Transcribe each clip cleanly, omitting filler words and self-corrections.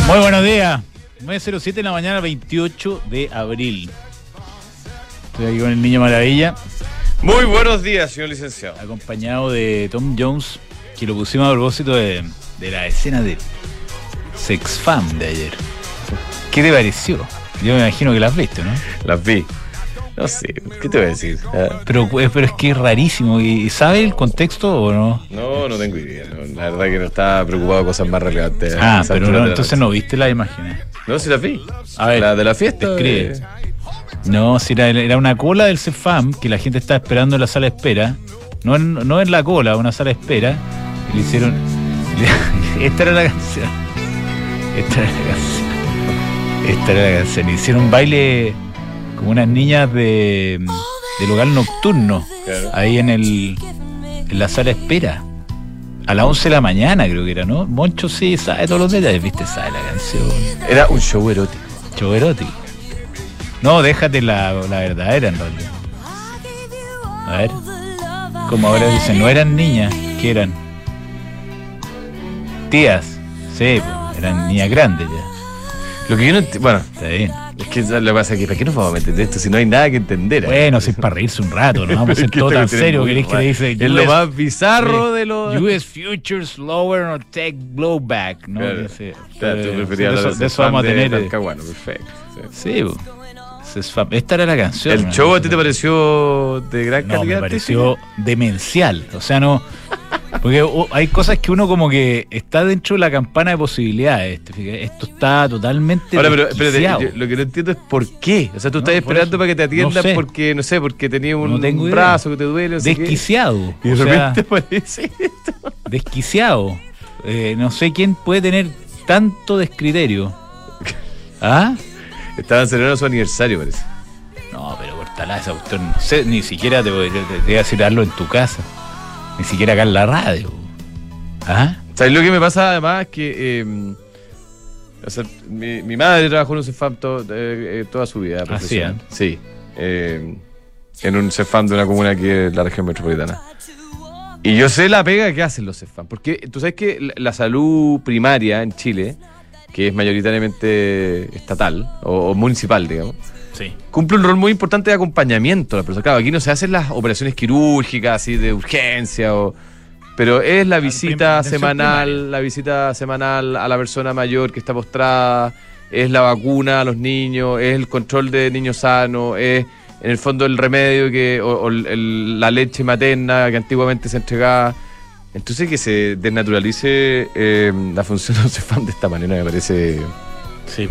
Muy buenos días. 9:07 de la mañana, 28 de abril. Estoy aquí con el Niño Maravilla. Muy buenos días, señor licenciado. Acompañado de Tom Jones, que lo pusimos a propósito de la escena de Sex Fam de ayer. ¿Qué te pareció? Yo me imagino que las viste, ¿no? Las vi. No sé, ¿qué te voy a decir? Pero es que es rarísimo. ¿Y sabe el contexto o no? No tengo idea. No, la verdad que no estaba preocupado de cosas más relevantes. Pero no, entonces no viste las imágenes. No, sí las vi. A ver, la de la fiesta. Describe. No, si era una cola del CEFAM que la gente estaba esperando en la sala de espera. No en la cola, una sala de espera. Y le hicieron. Esta era la canción. Le hicieron un baile como unas niñas del hogar nocturno. Claro. Ahí en la sala de espera. A las 11 de la mañana creo que era, ¿no? Moncho sí sabe todos los detalles, ¿viste? Sabe la canción. Era un show erótico. Show erótico. No, déjate la verdadera en realidad. A ver. Como ahora dicen, no eran niñas, ¿qué eran? Tías. Sí, pues, eran niñas grandes ya. Lo que yo no entiendo. Bueno, Está bien. es que lo que pasa es que ¿para qué nos vamos a meter de esto si no hay nada que entender? Bueno, si es para reírse un rato, no vamos a ser todo tan serio. ¿Querés que le dice? Es lo más bizarro de los. US Futures Lower or Tech Blowback, ¿no? Claro. Pero, Tú preferías de eso vamos a tener. Talcahuano, perfecto. Sí, esta era la canción. ¿El show a ti te pareció de gran calidad? No, me pareció demencial. O sea, no. Porque hay cosas que uno como que está dentro de la campana de posibilidades. Esto está totalmente. Ahora, pero desquiciado. lo que no entiendo es por qué. O sea, tú estás por esperando eso. para que te atiendan No sé. porque, no sé, porque tenías un tengo idea. brazo que te duele. No sé qué. Desquiciado. Y de O sea, repente aparece esto. desquiciado. No sé quién puede tener tanto descriterio. ¿Ah? Estaban celebrando su aniversario, parece. No, pero cortala esa cuestión. No sé, ni siquiera te voy a decir hazlo en tu casa. Ni siquiera acá en la radio. ¿Ah? ¿Sabes lo que me pasa además? Que o sea, mi madre trabajó en un CEFAM toda su vida profesional. Sí. En un CEFAM de una comuna que es la región metropolitana. Y yo sé la pega que hacen los CEFAM. Porque tú sabes que la salud primaria en Chile, que es mayoritariamente estatal o municipal, digamos, Sí. cumple un rol muy importante de acompañamiento a la persona. Claro, aquí no se hacen las operaciones quirúrgicas así de urgencia, pero es la visita semanal, a la persona mayor que está postrada, es la vacuna a los niños, es el control de niños sanos, es en el fondo el remedio la leche materna que antiguamente se entregaba. Entonces que se desnaturalice la función de los CEFAM de esta manera me parece. Sí.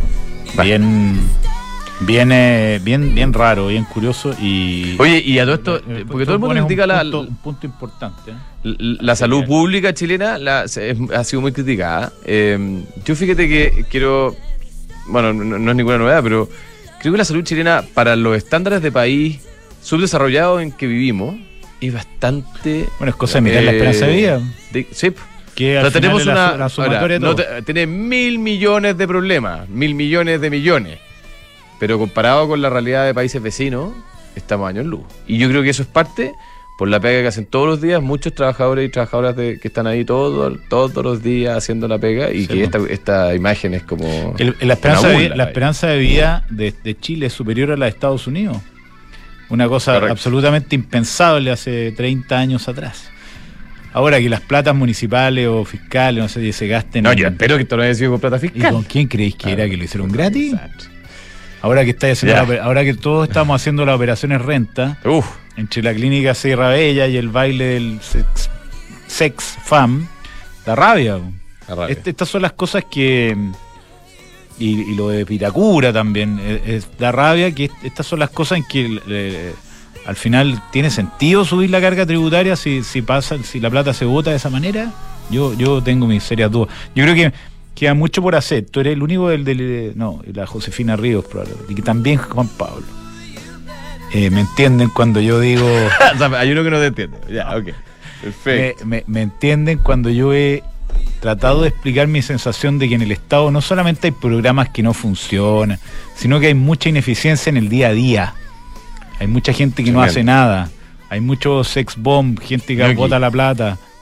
Bien raro, bien curioso y. Oye, y a todo esto, porque todo el mundo critica un punto importante. La salud pública chilena ha sido muy criticada. Yo fíjate que quiero. Bueno, no es ninguna novedad, pero creo que la salud chilena, para los estándares de país subdesarrollado en que vivimos, es bastante. Bueno, es cosa de mirar la esperanza de vida. Sí. Que O sea, al final tenemos es una. la sumatoria de Ahora, todo. tiene 1.000 millones de problemas, 1.000 millones de millones. Pero comparado con la realidad de países vecinos, estamos años luz. Y yo creo que eso es parte por la pega que hacen todos los días muchos trabajadores y trabajadoras que están ahí todos los días haciendo la pega y Sí, que esta imagen es como. La una esperanza de vida de Chile es superior a la de Estados Unidos. Una cosa Correcto. absolutamente impensable hace 30 años atrás. Ahora que las platas municipales o fiscales, no sé, se gasten. No, yo espero que esto no haya sido con plata ¿Y fiscal. con quién creéis que era que lo hicieron gratis? Exacto. Ahora que estáis haciendo Ya. ahora que todos estamos haciendo las operaciones renta, Uf, entre la clínica Sierra Bella y el baile del sex fam, da rabia. la rabia. Estas son las cosas que y lo de Piracura también da rabia, que estas son las cosas en que al final tiene sentido subir la carga tributaria si la plata se vota de esa manera. Yo tengo mis serias dudas. Yo creo que queda mucho por hacer. Tú eres el único no, la Josefina Ríos probablemente, y que también Juan Pablo. Me entienden cuando yo digo. O sea, hay uno que no te entiende. Ya, ok. Perfecto. Me entienden cuando yo he tratado de explicar mi sensación de que en el Estado no solamente hay programas que no funcionan, sino que hay mucha ineficiencia en el día a día. Hay mucha gente que no hace nada. Hay mucho sex bomb, gente que bota la plata.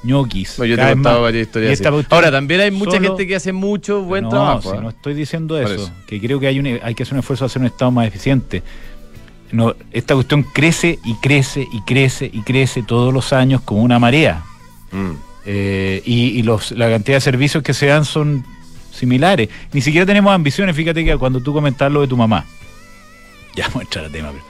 ñoquis. Bueno, yo te he contado varias historias así. Ahora, también hay mucha gente que hace mucho buen trabajo. No estoy diciendo eso. Que creo que hay que hacer un esfuerzo a hacer un Estado más eficiente. No, esta cuestión crece y crece y crece y crece todos los años como una marea. Y la cantidad de servicios que se dan son similares. Ni siquiera tenemos ambiciones. Fíjate que cuando tú comentabas lo de tu mamá, ya vamos a entrar al tema, pero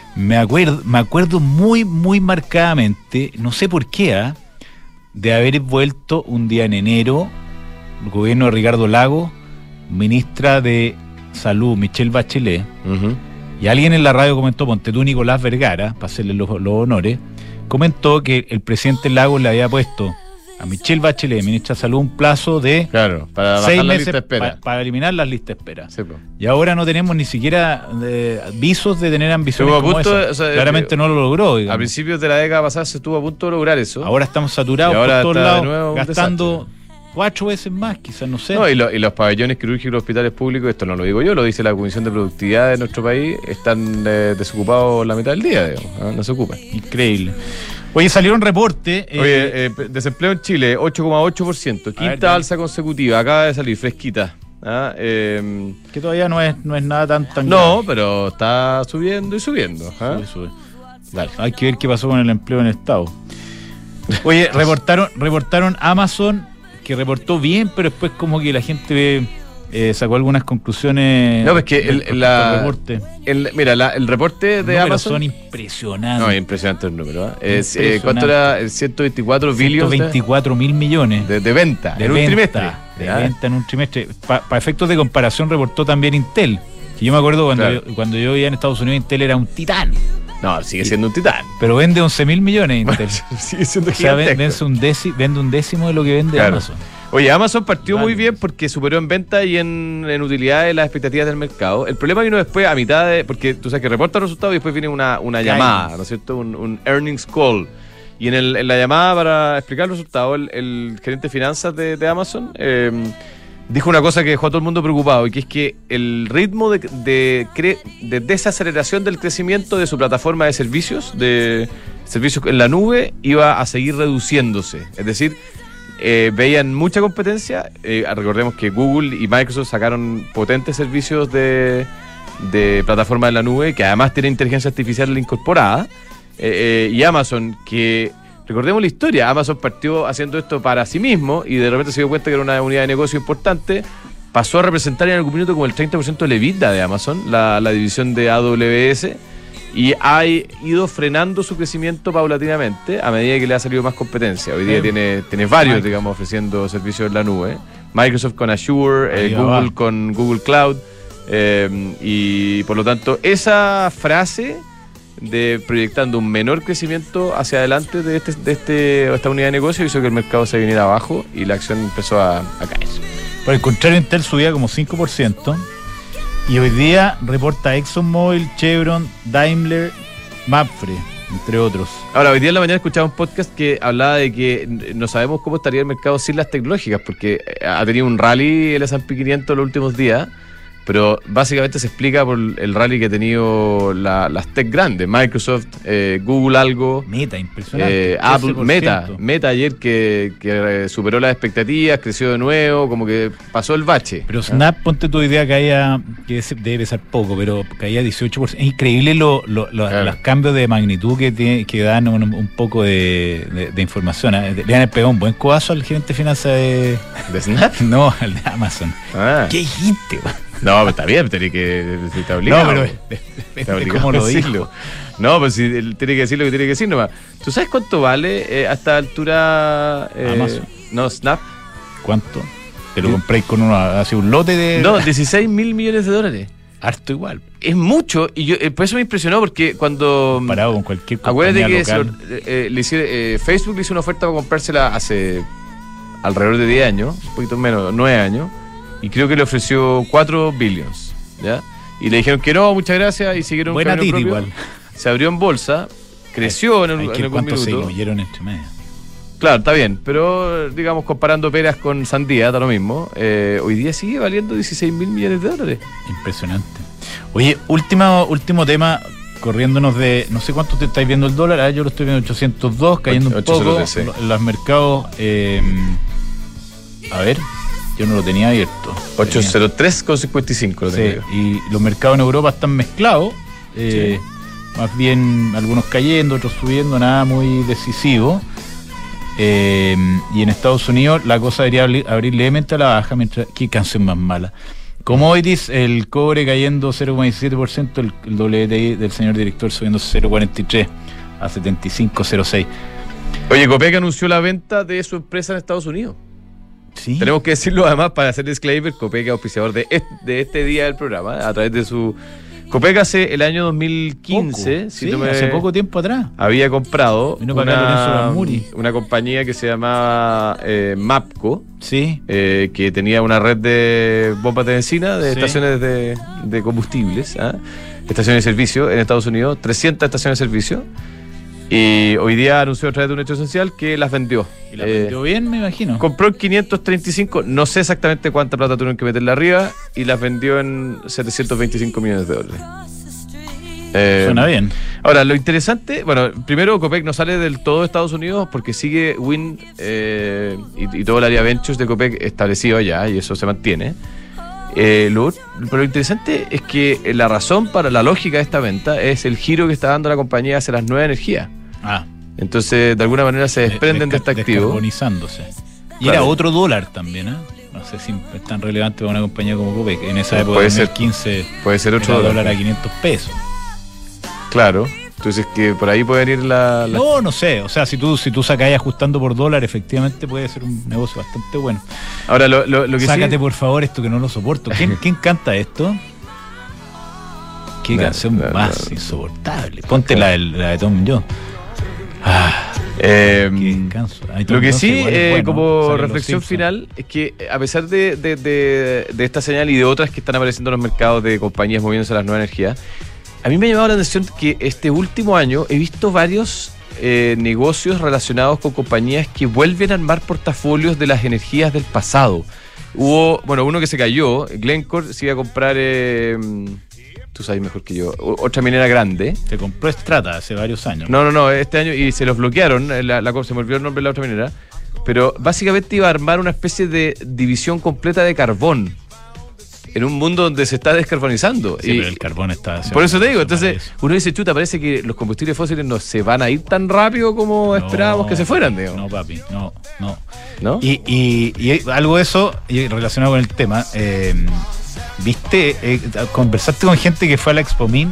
me acuerdo muy, muy marcadamente, no sé por qué, de haber vuelto un día en enero, el gobierno de Ricardo Lagos, ministra de Salud, Michelle Bachelet, y alguien en la radio comentó, ponte tú, Nicolás Vergara, para hacerle los honores, comentó que el presidente Lagos le había puesto a Michelle Bachelet, ministra de Salud, un plazo de para 6 meses para eliminar las listas de espera. Sí, y ahora no tenemos ni siquiera visos de tener ambiciones como esa. O sea, claramente no lo logró. Digamos. A principios de la década pasada se estuvo a punto de lograr eso. Ahora estamos saturados por todos lados, gastando 4 veces más, quizás, no sé. No, y los pabellones quirúrgicos de los hospitales públicos, esto no lo digo yo, lo dice la Comisión de Productividad de nuestro país, están desocupados la mitad del día, digamos, no se ocupan. Increíble. Oye, salió un reporte. Desempleo en Chile, 8,8%. Quinta alza consecutiva, acaba de salir, fresquita. Que todavía no es nada tan no, grave. Pero está subiendo y subiendo. Sube. Dale. Hay que ver qué pasó con el empleo en el Estado. Oye, reportaron Amazon, que reportó bien, pero después como que la gente sacó algunas conclusiones. No, es que el reporte. El reporte de Amazon son impresionantes. No, impresionante el número. ¿Cuánto era? 124 billones. 124 mil millones. De venta. En un trimestre. De venta en un trimestre. Para efectos de comparación reportó también Intel. Que yo me acuerdo cuando yo vivía en Estados Unidos, Intel era un titán. No, sigue siendo un titán. Pero vende 11 mil millones Intel. Sigue siendo vende un décimo de lo que vende Amazon. Oye, Amazon partió muy bien porque superó en venta y en utilidades las expectativas del mercado. El problema vino después a mitad de... Porque tú sabes que reporta los resultados y después viene una llamada, ¿no es cierto? Un earnings call. Y en la llamada para explicar los resultados, el gerente de finanzas de Amazon dijo una cosa que dejó a todo el mundo preocupado, y que es que el ritmo de desaceleración del crecimiento de su plataforma de servicios en la nube, iba a seguir reduciéndose. Es decir, veían mucha competencia. Recordemos que Google y Microsoft sacaron potentes servicios de plataforma en la nube, que además tiene inteligencia artificial incorporada, y Amazon, que recordemos la historia, Amazon partió haciendo esto para sí mismo y de repente se dio cuenta que era una unidad de negocio importante, pasó a representar en algún minuto como el 30% del EBITDA de Amazon, la división de AWS, y ha ido frenando su crecimiento paulatinamente a medida que le ha salido más competencia. Hoy día tiene varios, digamos, ofreciendo servicios en la nube. Microsoft con Azure, Google con Google Cloud, y por lo tanto esa frase de proyectando un menor crecimiento hacia adelante de esta unidad de negocio hizo que el mercado se viniera abajo y la acción empezó a caer. Por el contrario, Intel subía como 5%. Y hoy día reporta ExxonMobil, Chevron, Daimler, Mapfre, entre otros. Ahora, hoy día en la mañana escuchaba un podcast que hablaba de que no sabemos cómo estaría el mercado sin las tecnológicas, porque ha tenido un rally el S&P 500 los últimos días, pero básicamente se explica por el rally que ha tenido las tech grandes, Microsoft, Google algo. Meta, impresionante. Apple, Meta ayer que superó las expectativas, creció de nuevo, como que pasó el bache. Pero Snap, ponte tu idea que debe ser poco, pero caía 18%. Es increíble los cambios de magnitud que dan un poco de información. Le han pegado un buen codazo al gerente de finanzas de Snap. No, al de Amazon. ¿Qué dijiste, no, pero está bien, tiene que está obligado. No, pero ¿cómo lo dijo? No, pues si él tiene que decir lo que tiene que decir nomás. ¿Tú sabes cuánto vale a esta altura Amazon? No, Snap. ¿Cuánto? ¿Te lo compréis con un lote de...? No, 16 mil millones de dólares. Harto igual. Es mucho, y yo por eso me impresionó, porque cuando... Comparado con cualquier compañía local. Facebook le hizo una oferta para comprársela hace alrededor de 10 años, un poquito menos, 9 años. Y creo que le ofreció 4 billions, ¿ya? Y le dijeron que no, muchas gracias, y siguieron buena camino propio. Igual. Se abrió en bolsa, creció en algún minuto. Se diluyeron entre medio. Claro, está bien, pero digamos, comparando peras con sandía, está lo mismo. Hoy día sigue valiendo 16 mil millones de dólares. Impresionante. Oye, último tema, corriéndonos de, no sé cuánto te estáis viendo el dólar, yo lo estoy viendo 802, cayendo un poco, en los mercados, a ver, yo no lo tenía abierto. 803,55 lo tenía. Sí, y los mercados en Europa están mezclados, más bien algunos cayendo, otros subiendo, nada muy decisivo. Y en Estados Unidos la cosa debería abrir levemente a la baja, mientras, qué canción más mala. Commodities, el cobre cayendo 0,17%, el WTI del señor director subiendo 0,43 a 75,06. Oye, Copec anunció la venta de su empresa en Estados Unidos. Sí. Tenemos que decirlo además para hacer disclaimer. Copec es auspiciador de este día del programa, a través de su... Copec hace el año 2015, hace poco tiempo atrás, había comprado una compañía que se llamaba Mapco, sí, que tenía una red de bombas de benzina, de estaciones de combustibles, estaciones de servicio en Estados Unidos, 300 estaciones de servicio. Y hoy día anunció a través de un hecho esencial que las vendió. Y las vendió bien, me imagino. Compró en 535, no sé exactamente cuánta plata tuvieron que meterle arriba, y las vendió en 725 millones de dólares. Suena bien. Ahora, lo interesante, bueno, primero Copec no sale del todo de Estados Unidos porque sigue Wind y todo el área Ventures de Copec establecido allá, y eso se mantiene. Pero lo interesante es que la razón para la lógica de esta venta es el giro que está dando la compañía hacia las nuevas energías. Entonces, de alguna manera se desprenden de este activo. Descarbonizándose. Y era otro dólar también, No sé si es tan relevante para una compañía como Copec. En esa época, en 2015, puede ser otro dólar a 500 pesos. Claro. Entonces, que por ahí pueden ir No sé. O sea, si tú sacas ajustando por dólar, efectivamente puede ser un negocio bastante bueno. Ahora, lo que sácate, por favor, esto que no lo soporto. ¿Quién canta esto? Qué canción más insoportable. Ponte la de Tom Jones. Lo que sí, como reflexión final, es que a pesar de esta señal y de otras que están apareciendo en los mercados de compañías moviéndose a las nuevas energías, a mí me ha llamado la atención que este último año he visto varios negocios relacionados con compañías que vuelven a armar portafolios de las energías del pasado. Hubo, uno que se cayó, Glencore se iba a comprar... tú sabes mejor que yo, otra minera grande. Se compró Strata hace varios años. No, este año, y se los bloquearon, se me olvidó el nombre de la otra minera, pero básicamente iba a armar una especie de división completa de carbón, en un mundo donde se está descarbonizando. Sí, pero el carbón está... Por eso te digo, entonces uno dice, chuta, parece que los combustibles fósiles no se van a ir tan rápido como esperábamos que se fueran, digo. No, papi, no. Y algo de eso, y relacionado con el tema... ¿viste? Conversaste con gente que fue a la Expomin.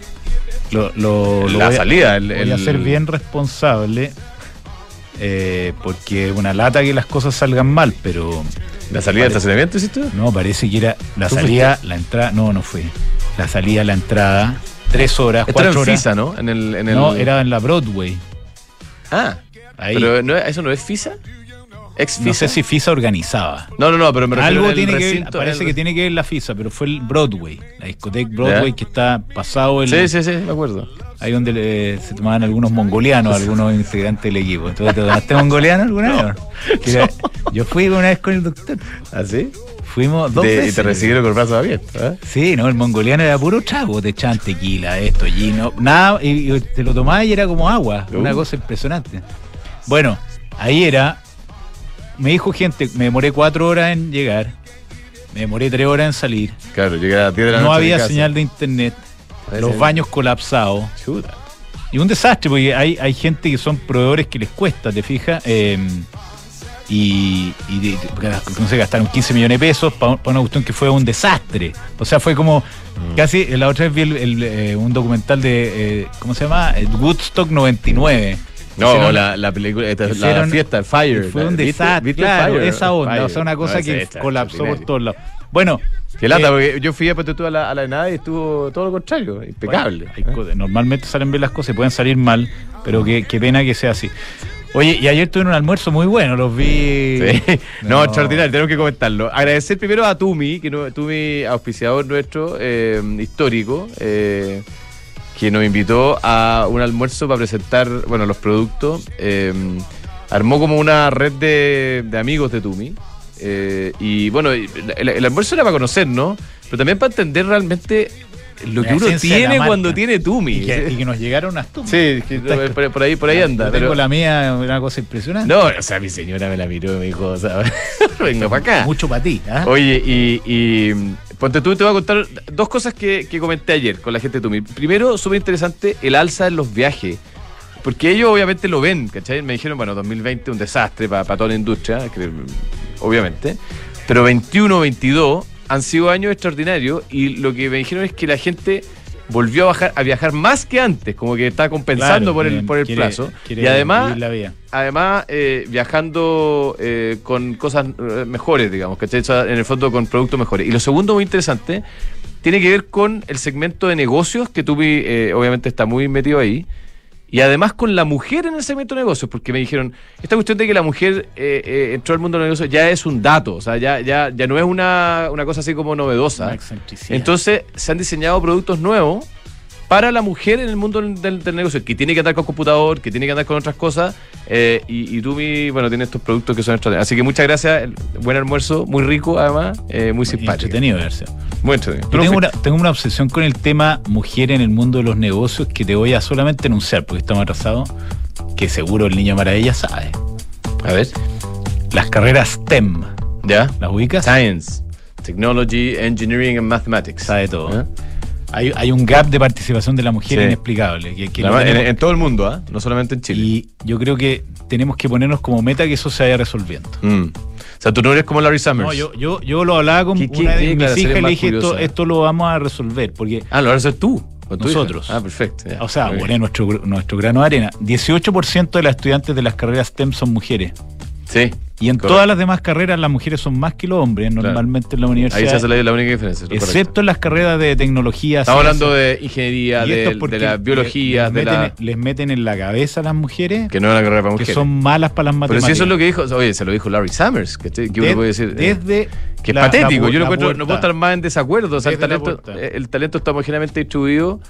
Voy a ser bien responsable, porque es una lata que las cosas salgan mal, pero... ¿La salida del estacionamiento hiciste? No, parece que era la salida, fuiste? La entrada... No fui. La salida, la entrada, 3 horas, 4 horas. FISA, ¿no? No, era en la Broadway. Ahí. Pero ¿eso no es FISA? No sé si FISA organizaba. No, pero me refiero algo tiene que ver, parece que tiene que ver la FISA, pero fue el Broadway, la discoteca Broadway, que está pasado el... Sí, me acuerdo. Ahí donde se tomaban algunos mongolianos, algunos integrantes del equipo. ¿Entonces te tomaste mongoliano alguna vez? Yo fui una vez con el doctor. ¿Ah, sí? Fuimos 2 veces. Y te recibieron con brazos abiertos, Sí, el mongoliano era puro trago, te echaban tequila, gino, nada, y te lo tomabas y era como agua, una cosa impresionante. Bueno, ahí era... Me dijo gente, me demoré 4 horas en llegar, me demoré 3 horas en salir. Claro, llegué a las 10 de la noche. No había señal de internet, los baños colapsados. Chuta. Y un desastre, porque hay gente que son proveedores que les cuesta, ¿te fijas? No sé, gastaron 15 millones de pesos para una cuestión que fue un desastre. O sea, fue como casi... La otra vez vi un documental de... ¿cómo se llama? Woodstock 99. No, la película, la fiesta, Fire. Fue un desastre, claro, Fire, esa onda, Fire. O sea, una cosa que colapsó por todos lados. Bueno. Qué lata, porque yo fui a la nada y estuvo todo lo contrario, impecable. Bueno, normalmente salen bien las cosas, pueden salir mal, pero qué pena que sea así. Oye, y ayer tuvieron un almuerzo muy bueno, los vi... Sí. No, extraordinario, tenemos que comentarlo. Agradecer primero a Tumi, Tumi, auspiciador nuestro, histórico, que nos invitó a un almuerzo para presentar, los productos. Armó como una red de amigos de Tumi. Y el almuerzo era para conocernos, pero también para entender realmente lo que uno tiene cuando tiene Tumi. Y que nos llegaron unas Tumi. Sí, por ahí anda. Tengo la mía, una cosa impresionante. No, o sea, mi señora me la miró y me dijo, ¿sabes? Venga para acá. Mucho para ti. Oye, y ponte tú, te voy a contar dos cosas que comenté ayer con la gente de Tumi. Primero, súper interesante, el alza en los viajes. Porque ellos obviamente lo ven, ¿cachai? Me dijeron, bueno, 2020 un desastre para toda la industria, obviamente. Pero 21, 22 han sido años extraordinarios y lo que me dijeron es que la gente volvió a viajar más que antes, como que está compensando por el plazo. Y además viajando con cosas mejores, digamos, ¿cachai? O sea, en el fondo con productos mejores. Y lo segundo muy interesante tiene que ver con el segmento de negocios, que Tumi obviamente está muy metido ahí. Y además con la mujer en el segmento de negocios, porque me dijeron, esta cuestión de que la mujer entró al mundo de los negocios ya es un dato, o sea, ya no es una cosa así como novedosa. Entonces se han diseñado productos nuevos para la mujer en el mundo del negocio, que tiene que andar con computador, que tiene que andar con otras cosas, y Tumi, bueno, tiene estos productos que son extraordinarios. Así que muchas gracias, buen almuerzo, muy rico además, muy simpático. Entretenido verse. Muy entretenido. Tengo una obsesión con el tema mujer en el mundo de los negocios que te voy a solamente enunciar, porque estamos atrasados, que seguro el niño maravilla sabe. A ver. Las carreras STEM. ¿Ya? ¿Las ubicas? Science, Technology, Engineering and Mathematics. Sabe todo. Hay un gap de participación de la mujer inexplicable. En todo el mundo, no solamente en Chile. Y yo creo que tenemos que ponernos como meta que eso se vaya resolviendo. O sea, tú no eres como Larry Summers. No, yo lo hablaba con una de mis hijas y le dije, esto lo vamos a resolver. Porque lo vas a hacer tú. Nosotros. Perfecto. Ya. O sea, bueno, nuestro grano de arena. 18% de las estudiantes de las carreras STEM son mujeres. Sí. Y en todas las demás carreras las mujeres son más que los hombres, normalmente en la universidad. Ahí se hace la única diferencia. Excepto en las carreras de tecnología. Estamos hablando de ingeniería, de la biología. Les meten en la cabeza a las mujeres que no es una carrera para mujeres, que son malas para las matemáticas. Pero si eso es lo que dijo, oye, se lo dijo Larry Summers, que uno puede decir desde que es patético. Yo no puedo estar más en desacuerdo. O sea, el talento está homogéneamente distribuido.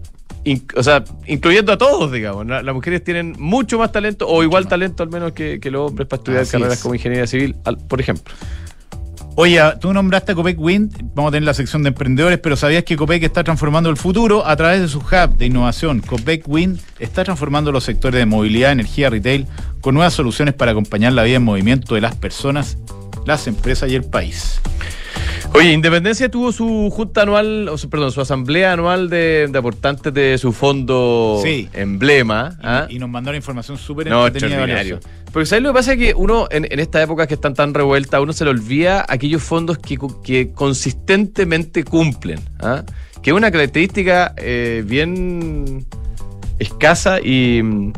O sea, incluyendo a todos, digamos. Las mujeres tienen mucho más talento, o igual talento al menos que los hombres para estudiar carreras como ingeniería civil, por ejemplo. Oye, tú nombraste a Copec Wind, vamos a tener la sección de emprendedores, pero ¿sabías que Copec está transformando el futuro a través de su hub de innovación? Copec Wind está transformando los sectores de movilidad, energía, retail, con nuevas soluciones para acompañar la vida en movimiento de las personas, las empresas y el país. Oye, Independencia tuvo su junta anual, su asamblea anual de aportantes de su fondo emblema. Y nos mandaron información súper extraordinario. Porque ¿sabes lo que pasa? Que uno, en estas épocas que están tan revueltas, a uno se le olvida aquellos fondos que consistentemente cumplen. Que es una característica bien escasa y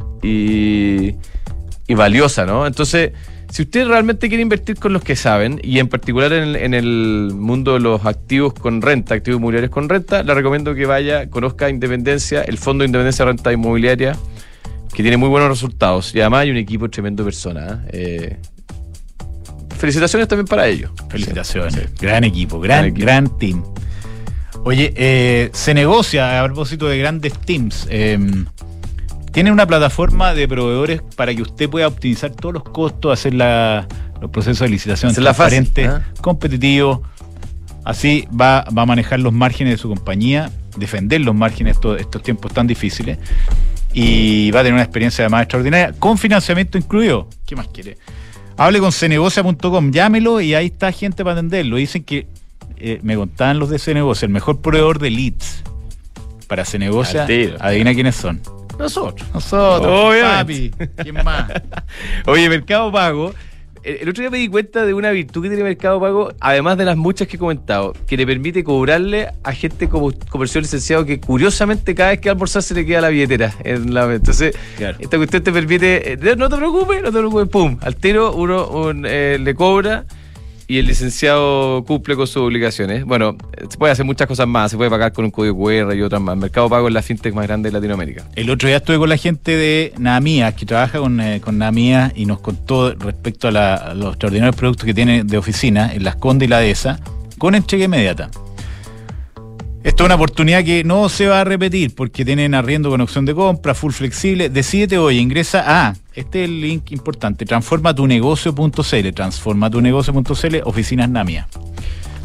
valiosa, ¿no? Entonces, si usted realmente quiere invertir con los que saben, y en particular en el mundo de los activos con renta, activos inmobiliarios con renta, le recomiendo que conozca Independencia, el Fondo de Independencia de Renta Inmobiliaria, que tiene muy buenos resultados. Y además hay un equipo tremendo de personas. Felicitaciones también para ellos. Felicitaciones. Sí. Gran equipo, gran team. Oye, se negocia, a propósito de grandes teams, tiene una plataforma de proveedores para que usted pueda optimizar todos los costos, hacer los procesos de licitación transparentes, competitivos. Así va a manejar los márgenes de su compañía, defender los márgenes estos tiempos tan difíciles, y va a tener una experiencia además extraordinaria, con financiamiento incluido. ¿Qué más quiere? Hable con cenegocia.com, llámelo y ahí está gente para atenderlo. Dicen que, me contaban los de Cenegocia, el mejor proveedor de leads para Cenegocia, adivina quiénes son. Nosotros, obviamente. Papi, ¿quién más? Oye, Mercado Pago, el otro día me di cuenta de una virtud que tiene Mercado Pago, además de las muchas que he comentado, que le permite cobrarle a gente como comercial licenciado que curiosamente cada vez que va a almorzar se le queda la billetera en la mente. Entonces, esta cuestión te permite, no te preocupes, pum, al tiro uno le cobra y el licenciado cumple con sus obligaciones. Bueno, se puede hacer muchas cosas más, se puede pagar con un código QR y otras más. Mercado Pago es la fintech más grande de Latinoamérica. El otro día estuve con la gente de Naamías, que trabaja con Naamías, y nos contó respecto a los extraordinarios productos que tiene de oficina en Las Condes y la Dehesa, con entrega inmediata. Esto es una oportunidad que no se va a repetir porque tienen arriendo con opción de compra, full flexible. Decídete hoy, ingresa este es el link importante, transformatunegocio.cl, oficinas Naamías.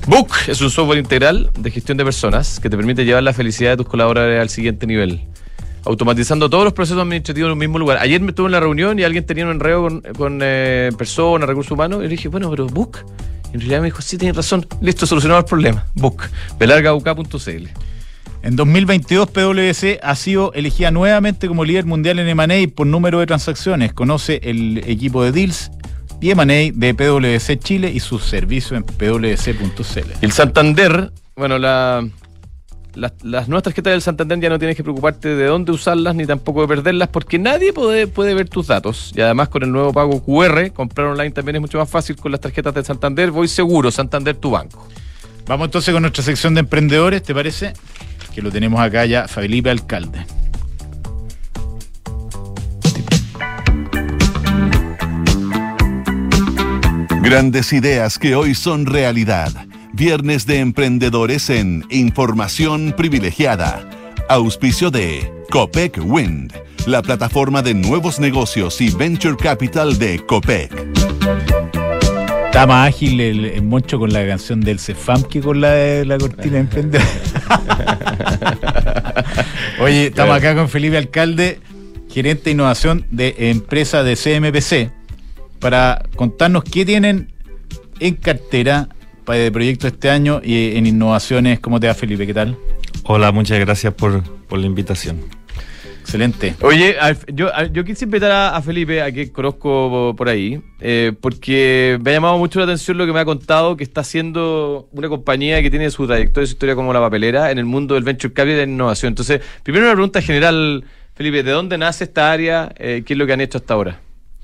Book es un software integral de gestión de personas que te permite llevar la felicidad de tus colaboradores al siguiente nivel, automatizando todos los procesos administrativos en un mismo lugar. Ayer me estuve en la reunión y alguien tenía un enredo con personas, recursos humanos, y le dije, bueno, pero Book. Y en realidad me dijo, sí, tienes razón, listo, solucionado el problema. Book, belargauk.cl. En 2022, PwC ha sido elegida nuevamente como líder mundial en M&A por número de transacciones. Conoce el equipo de deals y M&A de PwC Chile y sus servicios en pwc.cl. El Santander, bueno, las nuevas tarjetas del Santander ya no tienes que preocuparte de dónde usarlas ni tampoco de perderlas, porque nadie puede ver tus datos. Y además con el nuevo pago QR, comprar online también es mucho más fácil con las tarjetas del Santander. Voy seguro, Santander, tu banco. Vamos entonces con nuestra sección de emprendedores, ¿te parece? Que lo tenemos acá ya, Felipe Alcalde. Grandes ideas que hoy son realidad. Viernes de emprendedores en Información Privilegiada. Auspicio de Copec Wind, la plataforma de nuevos negocios y venture capital de Copec. Está más ágil el Moncho con la canción del Cefam que con la cortina de emprendedores. Oye, estamos acá con Felipe Alcalde, gerente de innovación de empresa de CMPC, para contarnos qué tienen en cartera de proyectos este año y en innovaciones. ¿Cómo te va, Felipe? ¿Qué tal? Hola, muchas gracias por la invitación. Excelente. Oye, yo quise invitar a Felipe, a que conozco por ahí, porque me ha llamado mucho la atención lo que me ha contado, que está haciendo una compañía que tiene su trayectoria, su historia como La Papelera, en el mundo del venture capital y de la innovación. Entonces, primero una pregunta general, Felipe, ¿de dónde nace esta área? ¿Qué es lo que han hecho hasta ahora?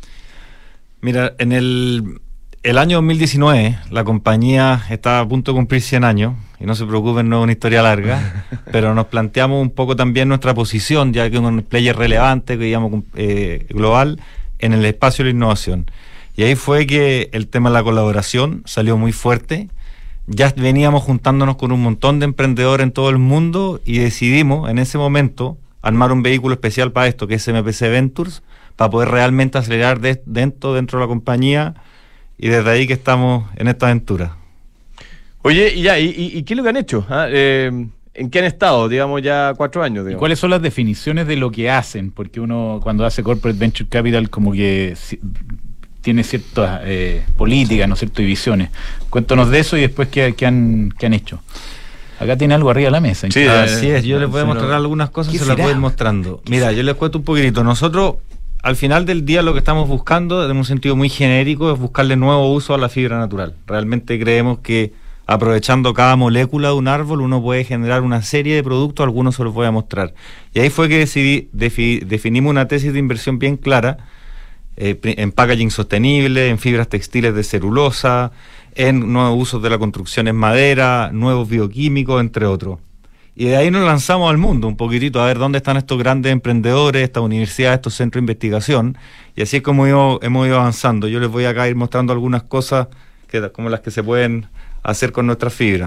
Mira, en el año 2019 la compañía estaba a punto de cumplir 100 años, y no se preocupen, no es una historia larga, pero nos planteamos un poco también nuestra posición, ya que es un player relevante, que digamos global, en el espacio de la innovación. Y ahí fue que el tema de la colaboración salió muy fuerte. Ya veníamos juntándonos con un montón de emprendedores en todo el mundo y decidimos en ese momento armar un vehículo especial para esto, que es MPC Ventures, para poder realmente acelerar dentro de la compañía, y desde ahí que estamos en esta aventura. Oye, ¿y qué es lo que han hecho? ¿En qué han estado, digamos, ya 4 años? Digamos? ¿Y cuáles son las definiciones de lo que hacen? Porque uno cuando hace Corporate Venture Capital como que tiene ciertas políticas, ¿no es cierto?, y visiones. Cuéntanos de eso y después qué han hecho. Acá tiene algo arriba de la mesa. Sí, así es. Yo les voy a mostrar algunas cosas, se las voy a ir mostrando. Mira, yo les cuento un poquitito. Nosotros, al final del día, lo que estamos buscando, en un sentido muy genérico, es buscarle nuevo uso a la fibra natural. Realmente creemos que aprovechando cada molécula de un árbol, uno puede generar una serie de productos, algunos se los voy a mostrar. Y ahí fue que definimos una tesis de inversión bien clara, en packaging sostenible, en fibras textiles de celulosa, en nuevos usos de la construcción en madera, nuevos bioquímicos, entre otros. Y de ahí nos lanzamos al mundo un poquitito a ver dónde están estos grandes emprendedores, estas universidades, estos centros de investigación, y así es como hemos ido avanzando. Yo les voy acá a ir mostrando algunas cosas como las que se pueden hacer con nuestras fibras.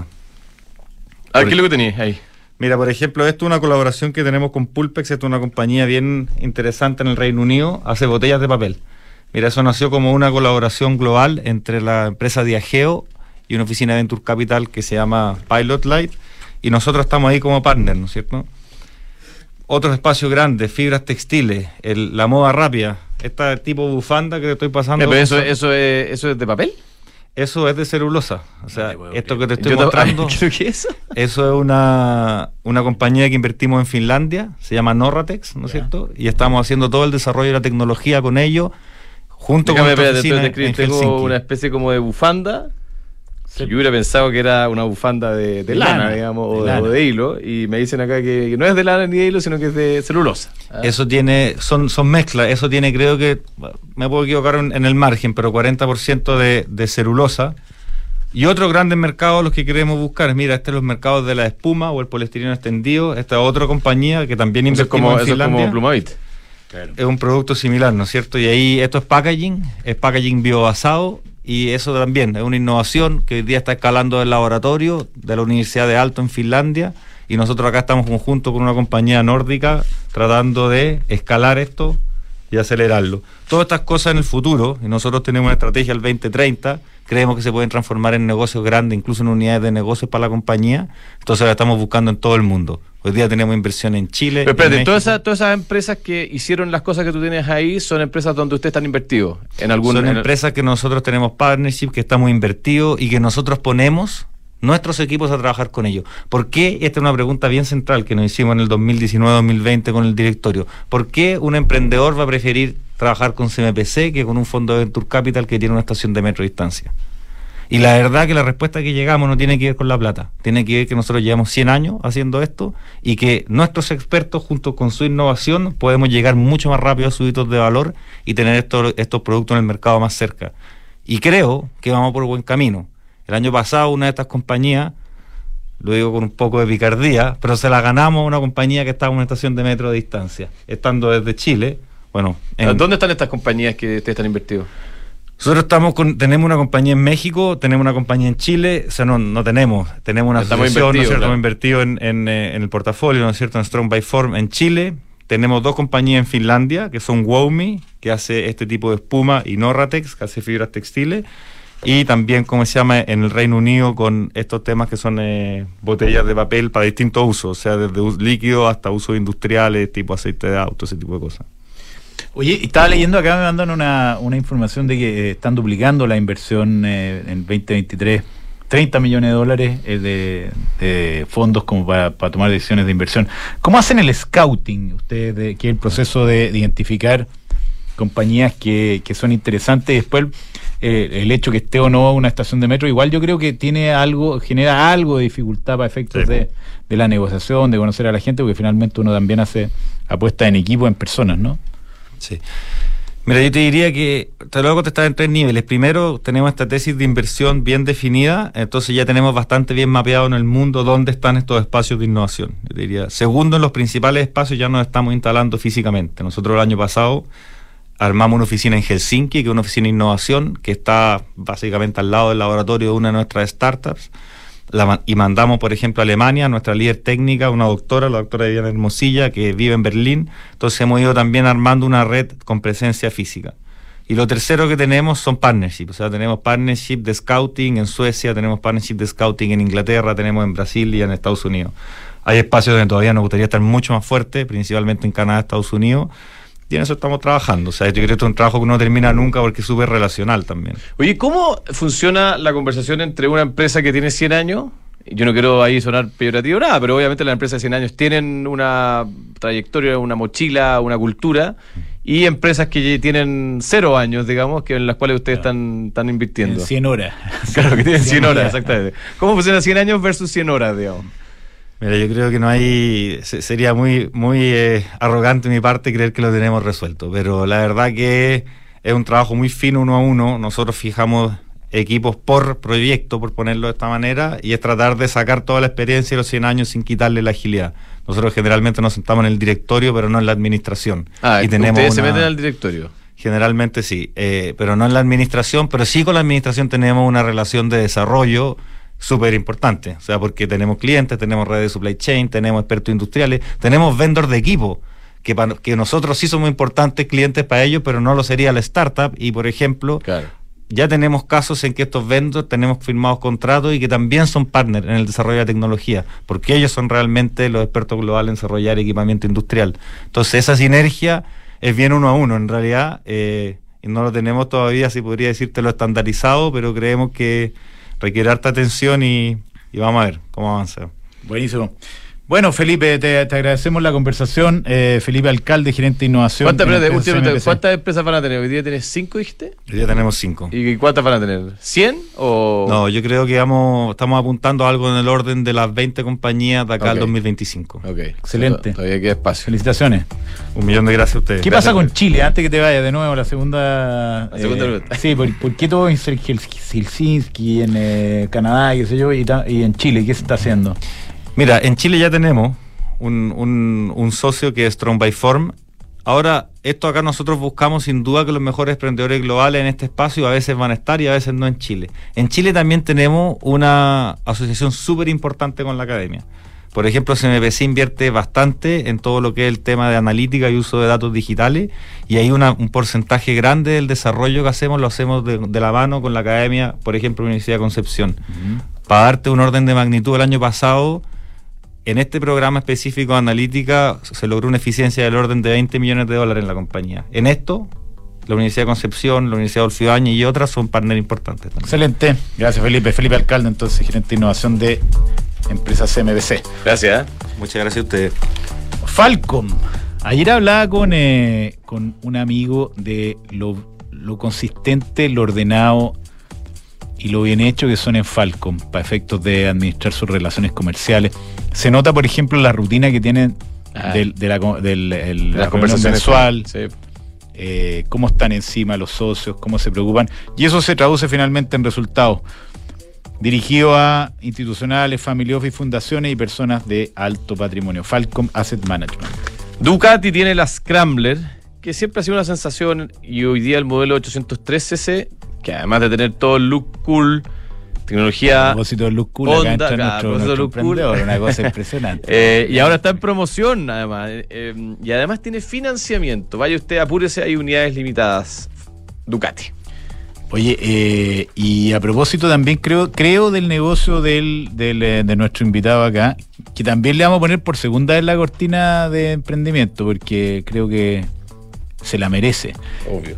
A ver, ¿qué es lo que tenéis ahí? Mira, por ejemplo, esto es una colaboración que tenemos con Pulpex. Esto es una compañía bien interesante en el Reino Unido, hace botellas de papel. Mira, eso nació como una colaboración global entre la empresa Diageo y una oficina de Venture Capital que se llama Pilot Light, y nosotros estamos ahí como partner, ¿no es cierto? Otros espacios grandes, fibras textiles, la moda rápida, esta tipo bufanda que te estoy pasando. ¿Pero eso es de papel? Eso es de celulosa. O sea, esto que te estoy mostrando, ¿qué es eso? Eso es una compañía que invertimos en Finlandia, se llama Norratex, ¿no es cierto? Y estamos haciendo todo el desarrollo de la tecnología con ellos, junto con nuestra oficina en Helsinki. Tengo una especie como de bufanda. Sí. Yo hubiera pensado que era una bufanda de lana, digamos, o de hilo, y me dicen acá que no es de lana ni de hilo, sino que es de celulosa. Eso tiene, son mezclas, eso tiene, creo que, me puedo equivocar en el margen, pero 40% de celulosa. Y otros grandes mercados los que queremos buscar, mira, este es los mercados de la espuma o el poliestireno extendido. Esta otra compañía que también invertimos en Finlandia. Es como Plumavit. Claro. Es un producto similar, ¿no es cierto? Y ahí esto es packaging biobasado. Y eso también es una innovación que hoy día está escalando el laboratorio de la Universidad de Aalto en Finlandia, y nosotros acá estamos conjunto con una compañía nórdica tratando de escalar esto y acelerarlo. Todas estas cosas en el futuro, y nosotros tenemos una estrategia al 2030, creemos que se pueden transformar en negocios grandes, incluso en unidades de negocios para la compañía, entonces la estamos buscando en todo el mundo. Hoy día tenemos inversión en Chile. Pero espérate, todas esas empresas que hicieron las cosas que tú tienes ahí son empresas donde ustedes están invertidos. Son empresas que nosotros tenemos partnership, que estamos invertidos y que nosotros ponemos nuestros equipos a trabajar con ellos. ¿Por qué? Esta es una pregunta bien central que nos hicimos en el 2019-2020 con el directorio. ¿Por qué un emprendedor va a preferir trabajar con CMPC que con un fondo de Venture Capital que tiene una estación de metro de distancia? Y la verdad que la respuesta que llegamos no tiene que ver con la plata, tiene que ver que nosotros llevamos 100 años haciendo esto y que nuestros expertos junto con su innovación podemos llegar mucho más rápido a sus hitos de valor y tener estos productos en el mercado más cerca. Y creo que vamos por buen camino. El año pasado una de estas compañías, lo digo con un poco de picardía, pero se la ganamos a una compañía que estaba en una estación de metro de distancia, estando desde Chile. Bueno, ¿dónde están estas compañías que ustedes están invertidos? Nosotros tenemos una compañía en México, tenemos una compañía en Chile, o sea, no tenemos una asociación, ¿no es cierto? Estamos invertidos en el portafolio, ¿no es cierto? En Strong by Form en Chile. Tenemos 2 compañías en Finlandia, que son Womi, que hace este tipo de espuma, y Norratex, que hace fibras textiles. Y también, ¿cómo se llama?, en el Reino Unido con estos temas que son botellas de papel para distintos usos, o sea, desde líquido hasta usos industriales, tipo aceite de auto, ese tipo de cosas. Oye, estaba leyendo acá, me mandan una información de que están duplicando la inversión en 2023, $30 millones de fondos como para tomar decisiones de inversión. ¿Cómo hacen el scouting ustedes, que es el proceso de identificar compañías que son interesantes? Después el hecho que esté o no una estación de metro, igual yo creo que genera algo de dificultad para efectos de la negociación, de conocer a la gente, porque finalmente uno también hace apuestas en equipo, en personas, ¿no? Sí. Mira, yo te diría que te lo voy a contestar en 3 niveles. Primero, tenemos esta tesis de inversión bien definida, entonces ya tenemos bastante bien mapeado en el mundo dónde están estos espacios de innovación. Yo te diría, segundo, en los principales espacios ya nos estamos instalando físicamente. Nosotros el año pasado armamos una oficina en Helsinki, que es una oficina de innovación, que está básicamente al lado del laboratorio de una de nuestras startups, y mandamos, por ejemplo, a Alemania, nuestra líder técnica, una doctora, la doctora Diana Hermosilla, que vive en Berlín. Entonces hemos ido también armando una red con presencia física. Y lo tercero que tenemos son partnerships, o sea, tenemos partnership de scouting en Suecia, tenemos partnership de scouting en Inglaterra, tenemos en Brasil y en Estados Unidos. Hay espacios donde todavía nos gustaría estar mucho más fuerte, principalmente en Canadá, Estados Unidos, y en eso estamos trabajando. O sea, yo creo que esto es un trabajo que no termina nunca porque es súper relacional también. Oye, ¿cómo funciona la conversación entre una empresa que tiene 100 años? Yo no quiero ahí sonar peyorativo nada, pero obviamente las empresas de 100 años tienen una trayectoria, una mochila, una cultura, y empresas que tienen 0 años, digamos, que en las cuales ustedes están invirtiendo. 100 horas. Claro, que tienen 100 horas, exactamente. ¿Cómo funciona 100 años versus 100 horas, digamos? Mira, yo creo que no hay, sería muy arrogante de mi parte creer que lo tenemos resuelto, pero la verdad que es un trabajo muy fino, uno a uno. Nosotros fijamos equipos por proyecto, por ponerlo de esta manera, y es tratar de sacar toda la experiencia de los 100 años sin quitarle la agilidad. Nosotros generalmente nos sentamos en el directorio, pero no en la administración. Y tenemos ¿ustedes se meten al directorio? Generalmente sí, pero no en la administración, pero sí con la administración tenemos una relación de desarrollo súper importante, o sea, porque tenemos clientes, tenemos redes de supply chain, tenemos expertos industriales, tenemos vendors de equipo, que nosotros sí somos importantes clientes para ellos, pero no lo sería la startup, y por ejemplo, ya tenemos casos en que estos vendors tenemos firmados contratos y que también son partners en el desarrollo de la tecnología, porque ellos son realmente los expertos globales en desarrollar equipamiento industrial. Entonces esa sinergia es bien uno a uno, en realidad, y no lo tenemos todavía, si podría decirte lo estandarizado, pero creemos que requiere harta atención y vamos a ver cómo avanza. Buenísimo. Bueno, Felipe, te agradecemos la conversación. Felipe Alcalde, gerente de innovación. ¿Cuántas empresas van a tener? ¿Hoy día tienes 5, dijiste? Hoy día tenemos 5. ¿Y cuántas van a tener? ¿100 o...? No, yo creo que estamos apuntando a algo en el orden de las 20 compañías de acá al 2025. Ok, excelente. Todavía queda espacio. Felicitaciones. 1.000.000 de gracias a ustedes. ¿Qué pasa con Chile? Antes que te vayas de nuevo a la segunda... Sí, ¿por qué todo en Helsinki, en Canadá, qué sé yo, y en Chile? ¿Qué se está haciendo? Mira, en Chile ya tenemos un socio que es Strong by Form. Ahora, esto acá nosotros buscamos sin duda que los mejores emprendedores globales en este espacio a veces van a estar y a veces no en Chile. En Chile también tenemos una asociación súper importante con la academia. Por ejemplo, CMPC invierte bastante en todo lo que es el tema de analítica y uso de datos digitales, y hay un porcentaje grande del desarrollo que hacemos, lo hacemos de la mano con la academia, por ejemplo, Universidad de Concepción. Para darte un orden de magnitud, el año pasado, en este programa específico de analítica, se logró una eficiencia del orden de $20 millones en la compañía. En esto, la Universidad de Concepción, la Universidad de Adolfo Ibáñez y otras son partners importantes también. Excelente. Gracias, Felipe. Felipe Alcalde, entonces, gerente de innovación de empresa CMPC. Gracias. Muchas gracias a ustedes. Falcom. Ayer hablaba con un amigo de lo consistente, lo ordenado y lo bien hecho que son en Falcom para efectos de administrar sus relaciones comerciales. Se nota, por ejemplo, la rutina que tienen de la conversación mensual, sí. Cómo están encima los socios, cómo se preocupan, y eso se traduce finalmente en resultados. Dirigido a institucionales, family office, fundaciones y personas de alto patrimonio. Falcom Asset Management. Ducati tiene la Scrambler, que siempre ha sido una sensación, y hoy día el modelo 803cc, que además de tener todo el look cool, tecnología... A propósito del look cool, Honda, acá entra nuestro emprendedor, una cosa impresionante. Y ahora está en promoción, además. Y además tiene financiamiento. Vaya usted, apúrese, hay unidades limitadas. Ducati. Oye, y a propósito también creo del negocio de nuestro invitado acá, que también le vamos a poner por segunda vez la cortina de emprendimiento, porque creo que se la merece. Obvio.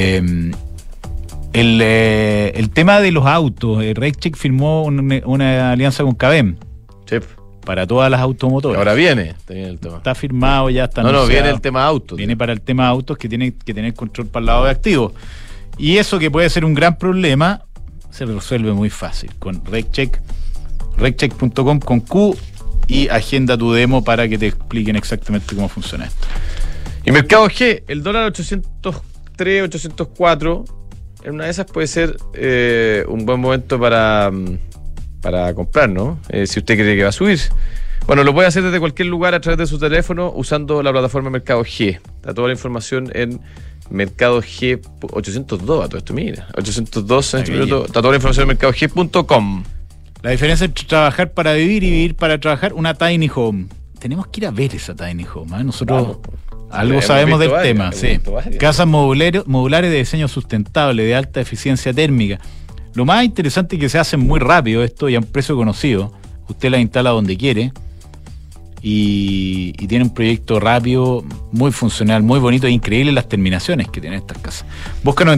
El tema de los autos, RegCheck firmó una alianza con Cabem. Sí. Para todas las automotoras. Ahora viene el tema. Está firmado, ya está anunciado. No, viene el tema autos. Viene para el tema autos, que tiene que tener control para el lado de activos. Y eso, que puede ser un gran problema, se resuelve muy fácil con RegCheck, regcheck.com con Q, y agenda tu demo para que te expliquen exactamente cómo funciona esto. Y Mercado G, el dólar 803, 804, en una de esas puede ser un buen momento para comprar, ¿no? Si usted cree que va a subir. Bueno, lo puede hacer desde cualquier lugar a través de su teléfono usando la plataforma Mercado G. Está toda la información en Mercado G 802, a todo esto, mira, 802 en este minuto, está toda la información en mercadog.com. La diferencia entre trabajar para vivir y vivir para trabajar, una tiny home. Tenemos que ir a ver esa tiny home, ¿eh? Nosotros algo sabemos del tema, sí. Casas modulares de diseño sustentable, de alta eficiencia térmica. Lo más interesante es que se hacen muy rápido esto y a un precio conocido. Usted la instala donde quiere. Y tiene un proyecto rápido, muy funcional, muy bonito e increíble las terminaciones que tienen estas casas. Búscanos en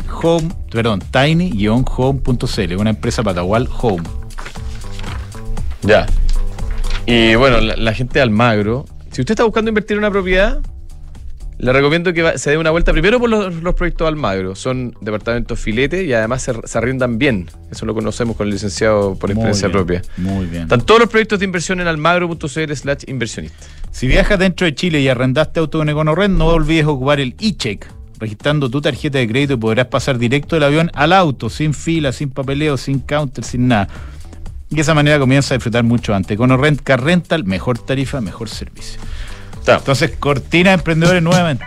tiny-home.cl, una empresa Patagual Home. Ya. Y bueno, la gente de Almagro, si usted está buscando invertir en una propiedad, le recomiendo que se dé una vuelta primero por los proyectos de Almagro. Son departamentos filete y además se arriendan bien. Eso lo conocemos con el licenciado por experiencia propia. Muy bien. Están todos los proyectos de inversión en almagro.cl/inversionista. Si viajas dentro de Chile y arrendaste auto con EconoRent, no olvides ocupar el e-check. Registrando tu tarjeta de crédito y podrás pasar directo del avión al auto, sin fila, sin papeleo, sin counter, sin nada. Y de esa manera comienza a disfrutar mucho antes. EconoRent Car Rental, mejor tarifa, mejor servicio. Entonces, cortina de emprendedores nuevamente.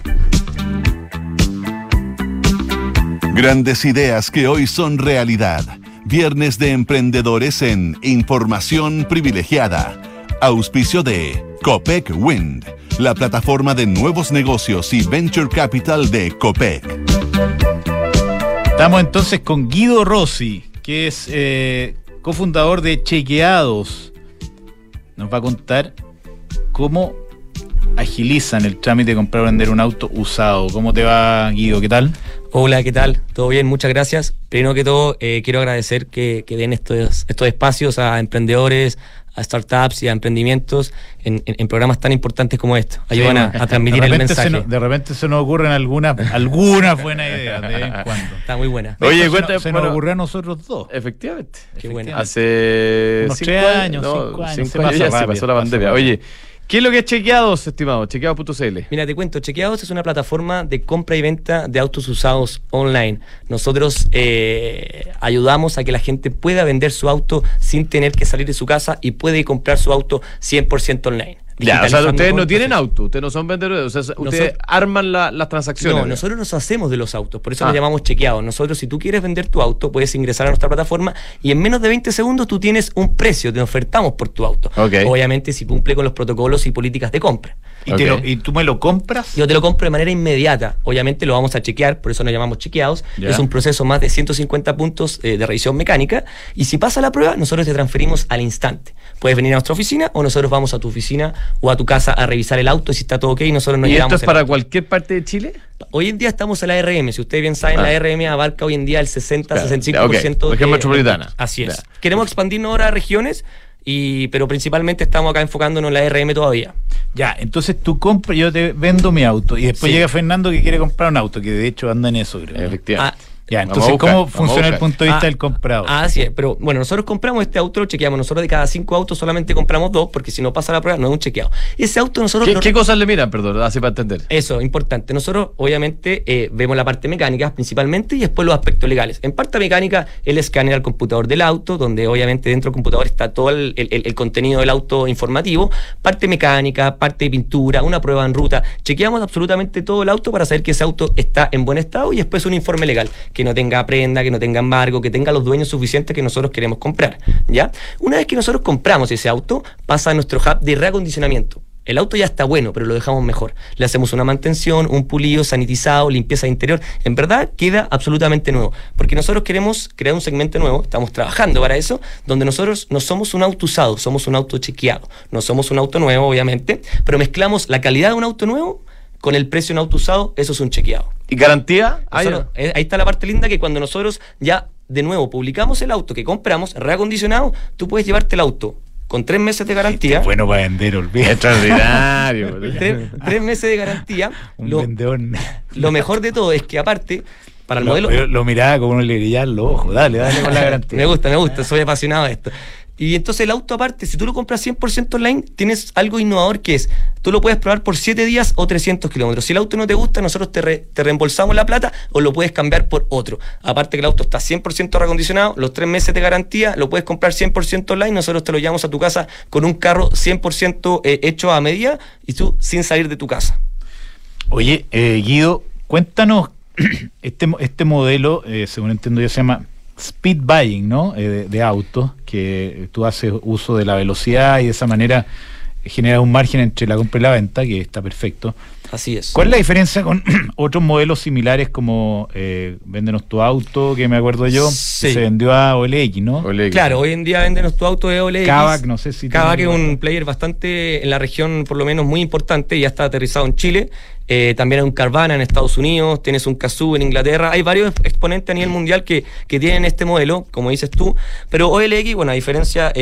Grandes ideas que hoy son realidad. Viernes de emprendedores en Información Privilegiada. Auspicio de Copec Wind, la plataforma de nuevos negocios y venture capital de Copec. Estamos entonces con Guido Rossi, que es cofundador de Chequeados. Nos va a contar cómo agilizan el trámite de comprar o vender un auto usado. ¿Cómo te va, Guido? ¿Qué tal? Hola, ¿qué tal? ¿Todo bien? Muchas gracias. Primero que todo, quiero agradecer que den estos espacios a emprendedores, a startups y a emprendimientos en programas tan importantes como estos. Ayudan a transmitir el mensaje. De repente se nos ocurren algunas buenas ideas de vez en cuando. Está muy buena. Oye, se nos ocurrió a nosotros dos. Efectivamente. Qué buena. Hace unos 5 años. 5 años ya se pasó la pandemia. Oye, ¿qué es lo que es Chequeados, estimado? Chequeados.cl. Mira, te cuento, Chequeados es una plataforma de compra y venta de autos usados online. Nosotros ayudamos a que la gente pueda vender su auto sin tener que salir de su casa y puede comprar su auto 100% online. Ya, o sea, ustedes no tienen auto, ustedes no son vendedores, o sea, ustedes arman las transacciones. No, nosotros nos hacemos de los autos, por eso nos llamamos chequeados. Nosotros, si tú quieres vender tu auto, puedes ingresar a nuestra plataforma y en menos de 20 segundos tú tienes un precio, te ofertamos por tu auto. Okay. Obviamente si cumple con los protocolos y políticas de compra. ¿Y tú me lo compras? Yo te lo compro de manera inmediata. Obviamente lo vamos a chequear, por eso nos llamamos chequeados. Es un proceso más de 150 puntos de revisión mecánica. Y si pasa la prueba, nosotros te transferimos al instante. Puedes venir a nuestra oficina o nosotros vamos a tu oficina o a tu casa a revisar el auto. Y si está todo ok, nosotros nos llevamos. ¿Y esto es para cualquier parte de Chile? Hoy en día estamos en la ARM. Si ustedes bien saben, la ARM abarca hoy en día el 60-65% de región metropolitana. Así es. Queremos expandirnos ahora a regiones. Pero principalmente estamos acá enfocándonos en la ARM todavía. Ya, entonces tú compras, yo te vendo mi auto y después llega Fernando que quiere comprar un auto, que de hecho anda en eso, creo. Efectivamente. Ya, entonces, ¿cómo funciona el punto de vista del comprador? Así es, pero bueno, nosotros compramos este auto, lo chequeamos. Nosotros de cada 5 autos solamente compramos 2, porque si no pasa la prueba, no es un chequeado. Ese auto nosotros... ¿Qué cosas le miran, perdón? Así para entender. Eso, importante. Nosotros, obviamente, vemos la parte mecánica principalmente y después los aspectos legales. En parte mecánica, él escanea el computador del auto, donde obviamente dentro del computador está todo el contenido del auto informativo. Parte mecánica, parte de pintura, una prueba en ruta. Chequeamos absolutamente todo el auto para saber que ese auto está en buen estado y después un informe legal, que no tenga prenda, que no tenga embargo, que tenga los dueños suficientes que nosotros queremos comprar, ¿ya? Una vez que nosotros compramos ese auto, pasa a nuestro hub de reacondicionamiento. El auto ya está bueno, pero lo dejamos mejor. Le hacemos una mantención, un pulido, sanitizado, limpieza de interior. En verdad, queda absolutamente nuevo. Porque nosotros queremos crear un segmento nuevo, estamos trabajando para eso, donde nosotros no somos un auto usado, somos un auto chequeado. No somos un auto nuevo, obviamente, pero mezclamos la calidad de un auto nuevo con el precio de un auto usado, eso es un chequeado. ¿Y garantía? Ahí está la parte linda, que cuando nosotros ya de nuevo publicamos el auto que compramos, reacondicionado, tú puedes llevarte el auto con 3 meses de garantía. Es bueno para vender, olvídate. Extraordinario. 3 meses de garantía. Vendedor. Lo mejor de todo es que aparte, para el modelo... Lo miraba como uno le brillaba los ojos. Dale con la garantía. Me gusta, soy apasionado de esto. Y entonces el auto aparte, si tú lo compras 100% online, tienes algo innovador que es, tú lo puedes probar por 7 días o 300 kilómetros. Si el auto no te gusta, nosotros te reembolsamos la plata o lo puedes cambiar por otro. Aparte que el auto está 100% reacondicionado, los 3 meses de garantía, lo puedes comprar 100% online, nosotros te lo llevamos a tu casa con un carro 100% hecho a medida y tú sin salir de tu casa. Oye, Guido, cuéntanos, este modelo, según entiendo yo, se llama speed buying, ¿no? De autos, que tú haces uso de la velocidad y de esa manera generas un margen entre la compra y la venta, que está perfecto. Así es. ¿Cuál es la diferencia con otros modelos similares como Véndenos tu auto, que me acuerdo yo, sí, que se vendió a OLX, ¿no? OLX. Claro, hoy en día Véndenos tu auto de OLX. Kavak, no sé si... Kavak es un player bastante, en la región por lo menos muy importante, ya está aterrizado en Chile. También hay un Carvana en Estados Unidos, tienes un Cazoo en Inglaterra. Hay varios exponentes a nivel mundial que tienen este modelo, como dices tú. Pero OLX, bueno, a diferencia...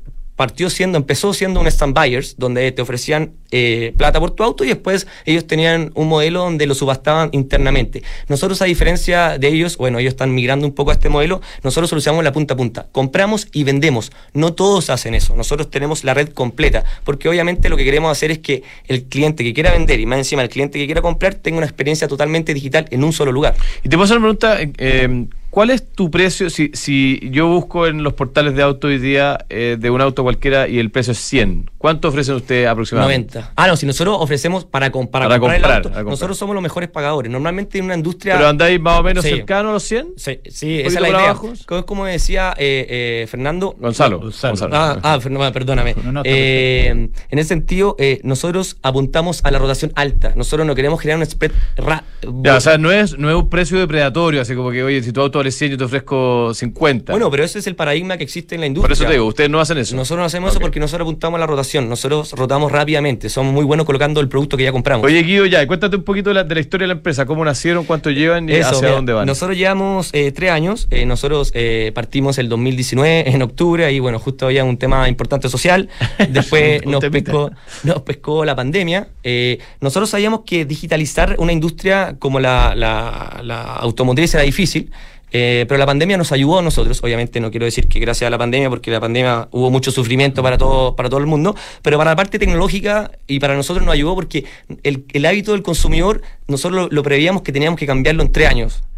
empezó siendo un stand buyers, donde te ofrecían plata por tu auto y después ellos tenían un modelo donde lo subastaban internamente. Nosotros, a diferencia de ellos, bueno, ellos están migrando un poco a este modelo, nosotros solucionamos la punta a punta. Compramos y vendemos. No todos hacen eso. Nosotros tenemos la red completa, porque obviamente lo que queremos hacer es que el cliente que quiera vender y más encima el cliente que quiera comprar tenga una experiencia totalmente digital en un solo lugar. Y te puedo hacer una pregunta, ¿cuál es tu precio? Si yo busco en los portales de auto hoy día de un auto cualquiera y el precio es 100, ¿cuánto ofrecen ustedes aproximadamente? 90. No, si nosotros ofrecemos para comprar el auto, nosotros somos los mejores pagadores. Normalmente en una industria... ¿Pero andáis más o menos cercano a los 100? Sí, esa es la idea. Como decía Fernando... Gonzalo. Perdóname. En ese sentido, nosotros apuntamos a la rotación alta. Nosotros no queremos generar un spread... O sea, no es un precio depredatorio, así como que, oye, si tu auto vale 100 yo te ofrezco 50. Bueno, pero ese es el paradigma que existe en la industria. Por eso te digo, ustedes no hacen eso. Nosotros no hacemos eso porque nosotros apuntamos a la rotación. Nosotros rotamos rápidamente. Somos muy buenos colocando el producto que ya compramos. Oye, Guido, cuéntate un poquito de la historia de la empresa. ¿Cómo nacieron? ¿Cuánto llevan? ¿Y hacia dónde van? Nosotros llevamos 3 años. Nosotros partimos el 2019 en octubre. Ahí, bueno, justo había un tema importante social. Después nos pescó la pandemia. Nosotros sabíamos que digitalizar una industria como la automotriz era difícil. Pero la pandemia nos ayudó a nosotros. Obviamente no quiero decir que gracias a la pandemia, porque la pandemia hubo mucho sufrimiento para todo el mundo, pero para la parte tecnológica y para nosotros nos ayudó porque el hábito del consumidor nosotros lo preveíamos que teníamos que cambiarlo en 3 años.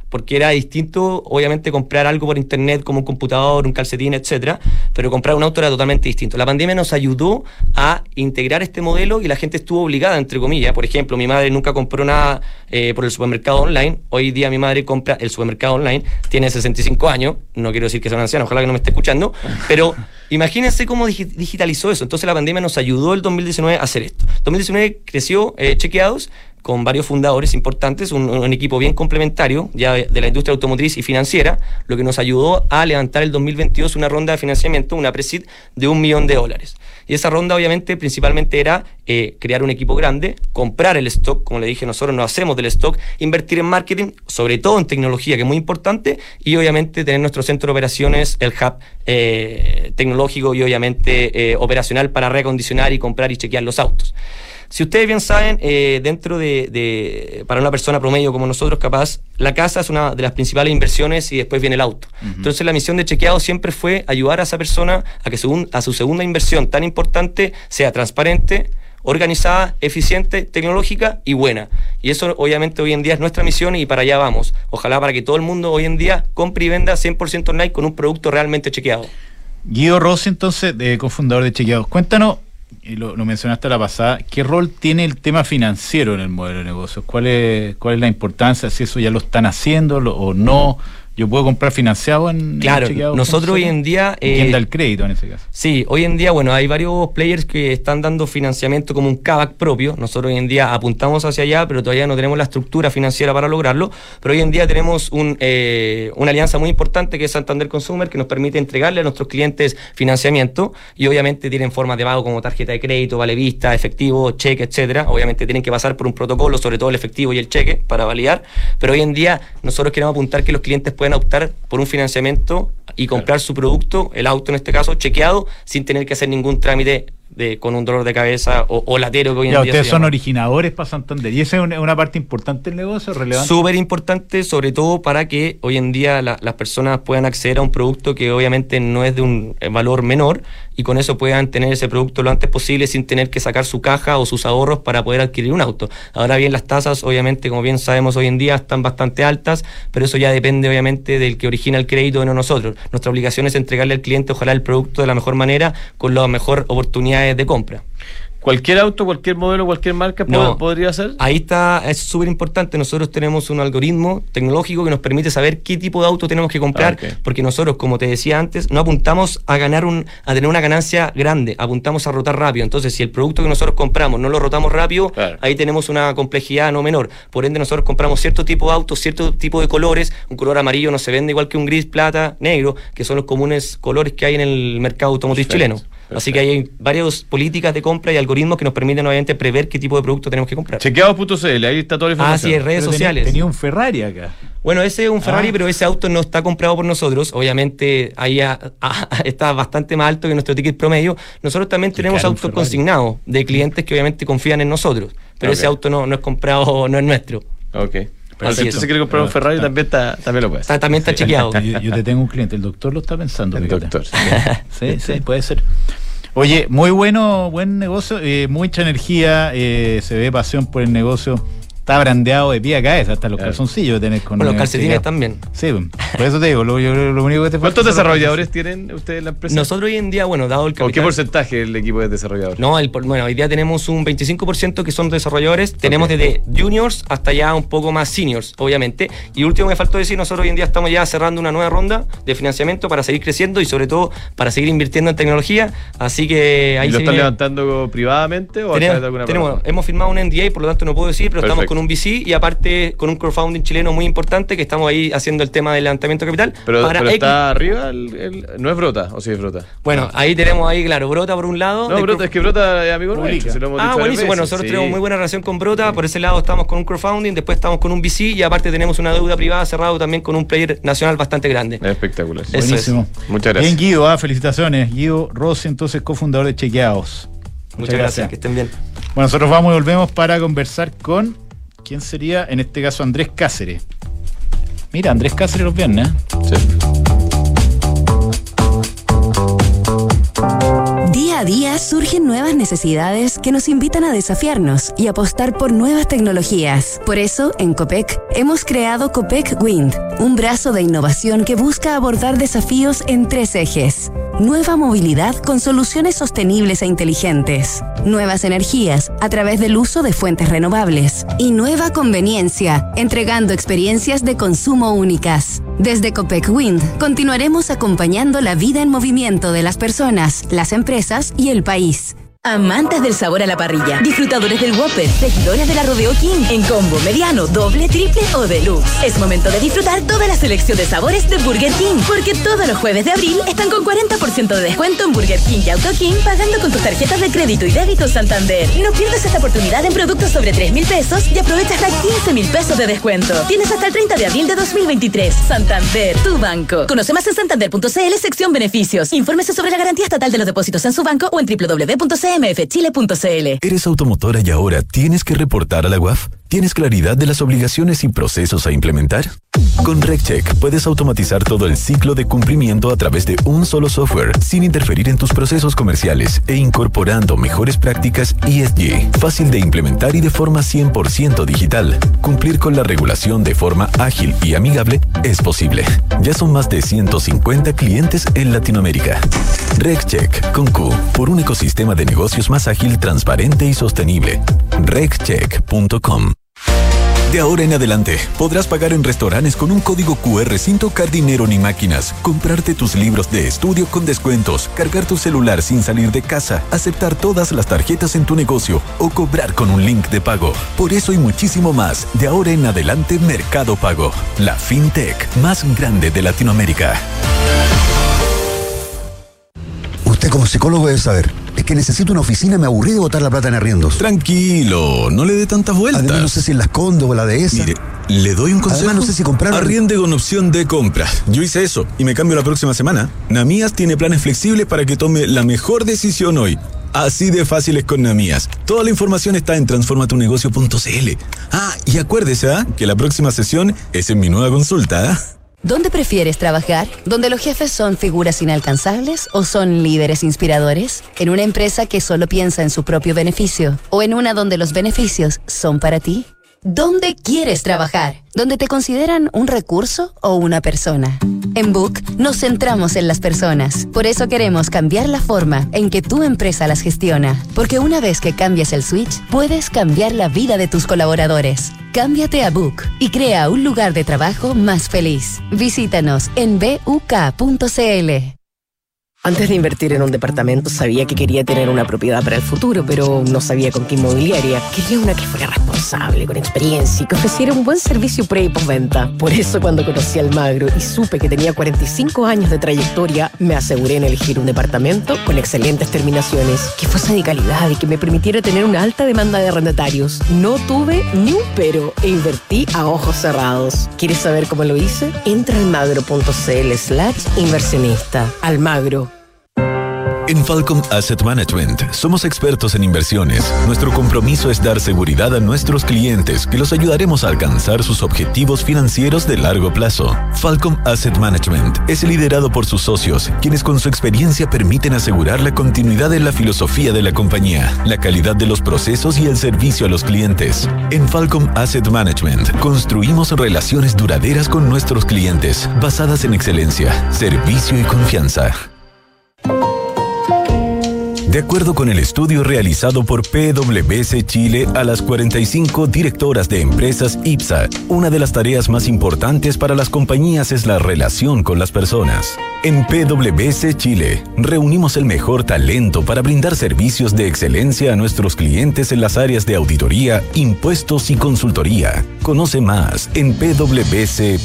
porque era distinto, obviamente, comprar algo por internet como un computador, un calcetín, etcétera, pero comprar un auto era totalmente distinto. La pandemia nos ayudó a integrar este modelo y la gente estuvo obligada, entre comillas. Por ejemplo, mi madre nunca compró nada por el supermercado online. Hoy día mi madre compra el supermercado online, tiene 65 años, no quiero decir que sea una anciana, ojalá que no me esté escuchando, pero imagínense cómo digitalizó eso. Entonces la pandemia nos ayudó el 2019 a hacer esto. 2019 creció Chequeados con varios fundadores importantes, un equipo bien complementario ya de la industria automotriz y financiera, lo que nos ayudó a levantar el 2022 una ronda de financiamiento, una pre-seed de $1 millón. Y esa ronda obviamente principalmente era crear un equipo grande, comprar el stock, como le dije, nosotros nos hacemos del stock, invertir en marketing, sobre todo en tecnología, que es muy importante, y obviamente tener nuestro centro de operaciones, el hub tecnológico y obviamente operacional para reacondicionar y comprar y chequear los autos. Si ustedes bien saben, dentro para una persona promedio como nosotros, capaz, la casa es una de las principales inversiones y después viene el auto. Uh-huh. Entonces la misión de Chequeado siempre fue ayudar a esa persona a que a su segunda inversión tan importante sea transparente, organizada, eficiente, tecnológica y buena. Y eso obviamente hoy en día es nuestra misión y para allá vamos. Ojalá para que todo el mundo hoy en día compre y venda 100% online con un producto realmente chequeado. Guido Rossi, entonces, cofundador de Chequeados. Cuéntanos, y lo mencionaste a la pasada, ¿qué rol tiene el tema financiero en el modelo de negocios? ¿Cuál es la importancia? Si eso ya lo están haciendo o no. ¿Yo puedo comprar financiado en Chequeados? Nosotros hoy en día... ¿Quién da el crédito en ese caso? Sí, hoy en día, hay varios players que están dando financiamiento como un CAVAC propio. Nosotros hoy en día apuntamos hacia allá, pero todavía no tenemos la estructura financiera para lograrlo. Pero hoy en día tenemos una alianza muy importante que es Santander Consumer, que nos permite entregarle a nuestros clientes financiamiento y obviamente tienen formas de pago como tarjeta de crédito, vale vista, efectivo, cheque, etcétera. Obviamente tienen que pasar por un protocolo, sobre todo el efectivo y el cheque, para validar. Pero hoy en día nosotros queremos apuntar que los clientes puedan optar por un financiamiento y comprar su producto, el auto en este caso, chequeado, sin tener que hacer ningún trámite con un dolor de cabeza o latero que hoy en día ustedes son originadores para Santander y esa es una parte importante del negocio, relevante. Súper importante, sobre todo para que hoy en día las personas puedan acceder a un producto que obviamente no es de un valor menor y con eso puedan tener ese producto lo antes posible sin tener que sacar su caja o sus ahorros para poder adquirir un auto. Ahora bien, las tasas obviamente, como bien sabemos hoy en día, están bastante altas, pero eso ya depende obviamente del que origina el crédito y no nosotros. Nuestra obligación es entregarle al cliente ojalá el producto de la mejor manera con la mejor oportunidades de compra. ¿Cualquier auto, cualquier modelo, cualquier marca podría ser? Ahí está, es súper importante. Nosotros tenemos un algoritmo tecnológico que nos permite saber qué tipo de auto tenemos que comprar, porque nosotros, como te decía antes, no apuntamos a tener una ganancia grande, apuntamos a rotar rápido. Entonces, si el producto que nosotros compramos no lo rotamos rápido, ahí tenemos una complejidad no menor. Por ende, nosotros compramos cierto tipo de autos, cierto tipo de colores. Un color amarillo no se vende igual que un gris, plata, negro, que son los comunes colores que hay en el mercado automotriz chileno. Así que hay varias políticas de compra y algoritmos que nos permiten obviamente prever qué tipo de producto tenemos que comprar. Chequeados.cl, ahí está toda la información. Sí, en redes sociales. Tenía un Ferrari acá. Bueno, ese es un Ferrari, pero ese auto no está comprado por nosotros. Obviamente ahí está bastante más alto que nuestro ticket promedio. Nosotros también tenemos autos consignados de clientes que obviamente confían en nosotros, pero ese auto no es comprado, no es nuestro. Si se quiere comprar un Ferrari también lo puede hacer. También está chequeado. Yo te tengo un cliente, el doctor lo está pensando. El doctor. Sí, puede ser. Oye, muy buen negocio, mucha energía, se ve pasión por el negocio. Está brandeado de pie a cabeza, hasta los calzoncillos tenés con los calcetines también. Sí, por eso te digo, lo único que te falta. ¿Cuántos desarrolladores tienen ustedes en la empresa? Nosotros hoy en día, dado el capital. ¿O qué porcentaje el equipo de desarrolladores? Hoy día tenemos un 25% que son desarrolladores, tenemos desde juniors hasta ya un poco más seniors, obviamente. Y último me faltó decir, nosotros hoy en día estamos ya cerrando una nueva ronda de financiamiento para seguir creciendo y sobre todo para seguir invirtiendo en tecnología, así que ahí ¿Y lo están levantando privadamente o a través de alguna plataforma? Hemos firmado un NDA, por lo tanto no puedo decir, pero estamos con un VC y aparte con un crowdfunding chileno muy importante que estamos ahí haciendo el tema del levantamiento de capital. Pero está arriba, no es Brota, o sí es Brota. Bueno, ahí tenemos Brota por un lado. No, Brota, es que Brota es amigo nuestro. Buenísimo. Bueno, nosotros tenemos muy buena relación con Brota, por ese lado estamos con un crowdfunding, después estamos con un VC y aparte tenemos una deuda privada cerrado también con un player nacional bastante grande. Espectacular. Buenísimo. Muchas gracias. Bien, Guido, felicitaciones. Guido Rossi, entonces cofundador de Chequeados. Muchas gracias, que estén bien. Bueno, nosotros vamos y volvemos para conversar con... ¿Quién sería? En este caso, Andrés Cáceres. Mira, Andrés Cáceres los viernes, Sí. Día a día surgen nuevas necesidades que nos invitan a desafiarnos y apostar por nuevas tecnologías. Por eso, en Copec hemos creado Copec Wind, un brazo de innovación que busca abordar desafíos en 3 ejes. Nueva movilidad con soluciones sostenibles e inteligentes. Nuevas energías a través del uso de fuentes renovables. Y nueva conveniencia, entregando experiencias de consumo únicas. Desde Copec Wind continuaremos acompañando la vida en movimiento de las personas, las empresas y el país. Amantes del sabor a la parrilla, disfrutadores del Whopper, seguidores de la Rodeo King, en combo, mediano, doble, triple o deluxe. Es momento de disfrutar toda la selección de sabores de Burger King, porque todos los jueves de abril están con 40% de descuento en Burger King y Auto King, pagando con tus tarjetas de crédito y débito Santander. No pierdas esta oportunidad en productos sobre 3.000 pesos y aprovecha hasta 15.000 pesos de descuento. Tienes hasta el 30 de abril de 2023. Santander, tu banco. Conoce más en santander.cl, sección beneficios. Infórmese sobre la garantía estatal de los depósitos en su banco o en www.cmfchile.cl. ¿Eres automotora y ahora tienes que reportar a la UAF? ¿Tienes claridad de las obligaciones y procesos a implementar? Con RecCheck puedes automatizar todo el ciclo de cumplimiento a través de un solo software, sin interferir en tus procesos comerciales e incorporando mejores prácticas ESG. Fácil de implementar y de forma 100% digital. Cumplir con la regulación de forma ágil y amigable es posible. Ya son más de 150 clientes en Latinoamérica. RecCheck con Q, por un ecosistema de negocios más ágil, transparente y sostenible. RecCheck.com. De ahora en adelante, podrás pagar en restaurantes con un código QR sin tocar dinero ni máquinas, comprarte tus libros de estudio con descuentos, cargar tu celular sin salir de casa, aceptar todas las tarjetas en tu negocio o cobrar con un link de pago. Por eso y muchísimo más, de ahora en adelante Mercado Pago, la fintech más grande de Latinoamérica. Usted como psicólogo debe saber. Es que necesito una oficina, me aburrí de botar la plata en arriendos. Tranquilo, no le dé tantas vueltas. Además, no sé si en las Condes o la Dehesa. Mire, le doy un consejo. Además, no sé si comprar. Arriende con opción de compra. Yo hice eso y me cambio la próxima semana. Namías tiene planes flexibles para que tome la mejor decisión hoy. Así de fácil es con Namías. Toda la información está en transformatunegocio.cl. Ah, y acuérdese, que la próxima sesión es en mi nueva consulta, ¿Dónde prefieres trabajar? ¿Donde los jefes son figuras inalcanzables o son líderes inspiradores? ¿En una empresa que solo piensa en su propio beneficio? ¿O en una donde los beneficios son para ti? ¿Dónde quieres trabajar? ¿Donde te consideran un recurso o una persona? En Book nos centramos en las personas. Por eso queremos cambiar la forma en que tu empresa las gestiona. Porque una vez que cambias el switch, puedes cambiar la vida de tus colaboradores. Cámbiate a Book y crea un lugar de trabajo más feliz. Visítanos en buk.cl. Antes de invertir en un departamento sabía que quería tener una propiedad para el futuro, pero no sabía con qué inmobiliaria. Quería una que fuera responsable, con experiencia y que ofreciera un buen servicio pre y postventa. Por eso cuando conocí a Almagro y supe que tenía 45 años de trayectoria, me aseguré en elegir un departamento con excelentes terminaciones, que fuese de calidad y que me permitiera tener una alta demanda de arrendatarios. No tuve ni un pero e invertí a ojos cerrados. ¿Quieres saber cómo lo hice? Entra a almagro.cl/inversionista. Almagro. En Falcom Asset Management somos expertos en inversiones. Nuestro compromiso es dar seguridad a nuestros clientes, que los ayudaremos a alcanzar sus objetivos financieros de largo plazo. Falcom Asset Management es liderado por sus socios, quienes con su experiencia permiten asegurar la continuidad de la filosofía de la compañía, la calidad de los procesos y el servicio a los clientes. En Falcom Asset Management construimos relaciones duraderas con nuestros clientes, basadas en excelencia, servicio y confianza. De acuerdo con el estudio realizado por PwC Chile a las 45 directoras de empresas IPSA, una de las tareas más importantes para las compañías es la relación con las personas. En PwC Chile, reunimos el mejor talento para brindar servicios de excelencia a nuestros clientes en las áreas de auditoría, impuestos y consultoría. Conoce más en pwc.cl.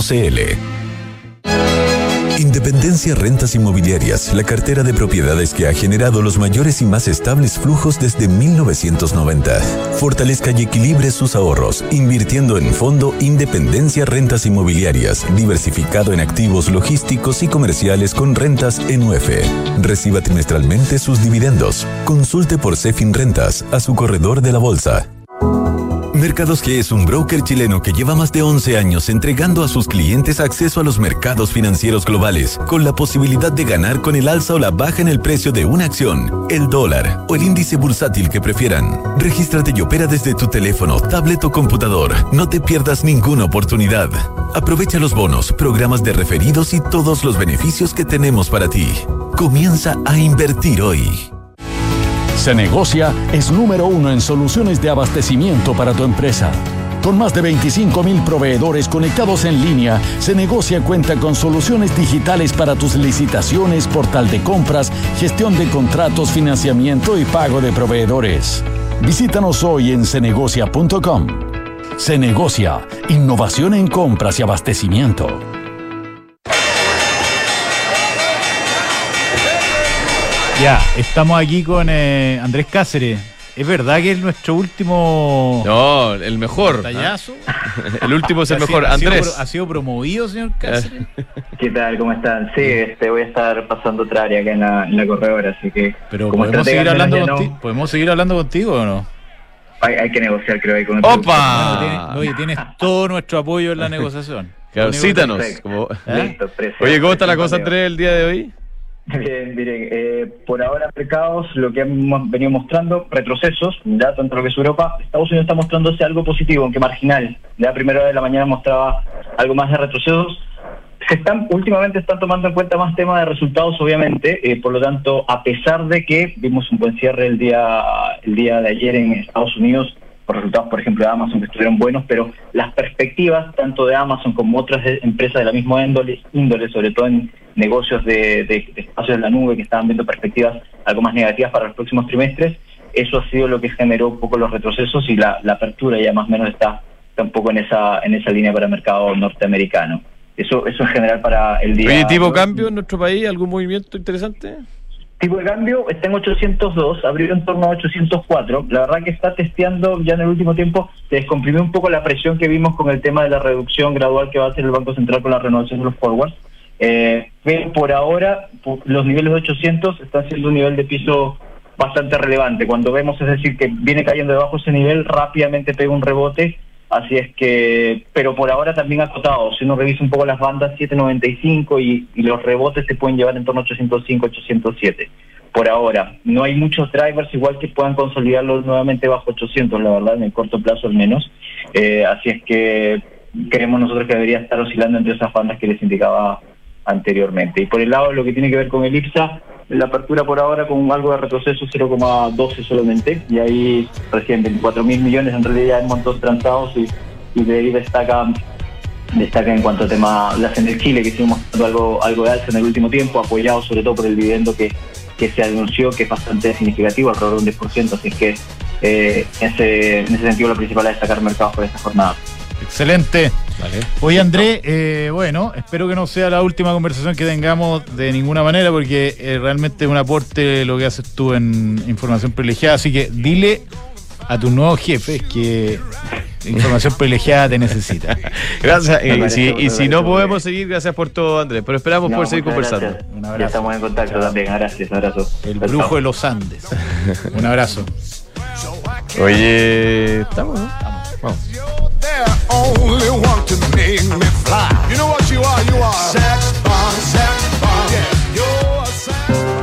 Independencia Rentas Inmobiliarias, la cartera de propiedades que ha generado los mayores y más estables flujos desde 1990. Fortalezca y equilibre sus ahorros, invirtiendo en Fondo Independencia Rentas Inmobiliarias, diversificado en activos logísticos y comerciales con rentas en UF. Reciba trimestralmente sus dividendos. Consulte por Cefin Rentas a su corredor de la bolsa. Mercados G es un broker chileno que lleva más de 11 años entregando a sus clientes acceso a los mercados financieros globales, con la posibilidad de ganar con el alza o la baja en el precio de una acción, el dólar o el índice bursátil que prefieran. Regístrate y opera desde tu teléfono, tablet o computador. No te pierdas ninguna oportunidad. Aprovecha los bonos, programas de referidos y todos los beneficios que tenemos para ti. Comienza a invertir hoy. Cenegocia es número 1 en soluciones de abastecimiento para tu empresa. Con más de 25,000 proveedores conectados en línea, Cenegocia cuenta con soluciones digitales para tus licitaciones, portal de compras, gestión de contratos, financiamiento y pago de proveedores. Visítanos hoy en cenegocia.com. Cenegocia, innovación en compras y abastecimiento. Ya, estamos aquí con Andrés Cáceres. ¿Es verdad que es nuestro último... No, el mejor. Tallazo? El último es el mejor. Andrés. ¿Ha sido promovido, señor Cáceres? ¿Qué tal? ¿Cómo están? Sí, voy a estar pasando otra área acá en la corredora, así que... Pero ¿podemos seguir hablando contigo o no? Hay que negociar, creo. ¡Opa! Oye, tienes todo nuestro apoyo en la negociación. Claro, cítanos. Listo, Oye, ¿cómo está la cosa, Andrés, el día de hoy? Bien, miren, por ahora mercados, lo que hemos venido mostrando, retrocesos, ya tanto lo que es Europa. Estados Unidos está mostrándose algo positivo, aunque marginal. Ya a primera hora de la mañana mostraba algo más de retrocesos. Últimamente están tomando en cuenta más temas de resultados, obviamente, por lo tanto, a pesar de que vimos un buen cierre el día de ayer en Estados Unidos, por resultados, por ejemplo, de Amazon, que estuvieron buenos, pero las perspectivas, tanto de Amazon como otras empresas de la misma índole, sobre todo en negocios de espacios en la nube, que estaban viendo perspectivas algo más negativas para los próximos trimestres, eso ha sido lo que generó un poco los retrocesos y la apertura ya más o menos está un poco en esa línea para el mercado norteamericano. Eso en general para el día... Oye, ¿tipo cambio en nuestro país? ¿Algún movimiento interesante? Tipo de cambio está en 802, abrió en torno a 804. La verdad que está testeando ya en el último tiempo, se descomprimió un poco la presión que vimos con el tema de la reducción gradual que va a hacer el Banco Central con la renovación de los forwards. Pero por ahora los niveles de 800 están siendo un nivel de piso bastante relevante. Cuando vemos, es decir, que viene cayendo debajo ese nivel, rápidamente pega un rebote. Así es que, pero por ahora también acotado. Si uno revisa un poco las bandas 795 y los rebotes se pueden llevar en torno a 805, 807. Por ahora, no hay muchos drivers igual que puedan consolidarlos nuevamente bajo 800, la verdad, en el corto plazo al menos. Así es que creemos nosotros que debería estar oscilando entre esas bandas que les indicaba anteriormente. Y por el lado, lo que tiene que ver con el IPSA, la apertura por ahora con algo de retroceso, 0,12 solamente, y ahí recién 24.000 millones en realidad en montos transados, y de ahí destaca en cuanto a tema la Senel Chile, que sigue mostrando algo de alza en el último tiempo, apoyado sobre todo por el dividendo que se anunció, que es bastante significativo, alrededor de un 10%, así es que en ese sentido lo principal es destacar mercados por esta jornada. Excelente. Vale. Oye, Andrés, bueno, espero que no sea la última conversación que tengamos de ninguna manera, porque realmente es un aporte lo que haces tú en información privilegiada, así que dile a tus nuevos jefes que información privilegiada te necesita. Gracias. Y si no podemos seguir, gracias por todo, Andrés, pero esperamos poder seguir conversando. Gracias. Un abrazo. Ya estamos en contacto también. Gracias, abrazo. El brujo de los Andes. Un abrazo. Oye, estamos, ¿no? Vamos. Only want to make me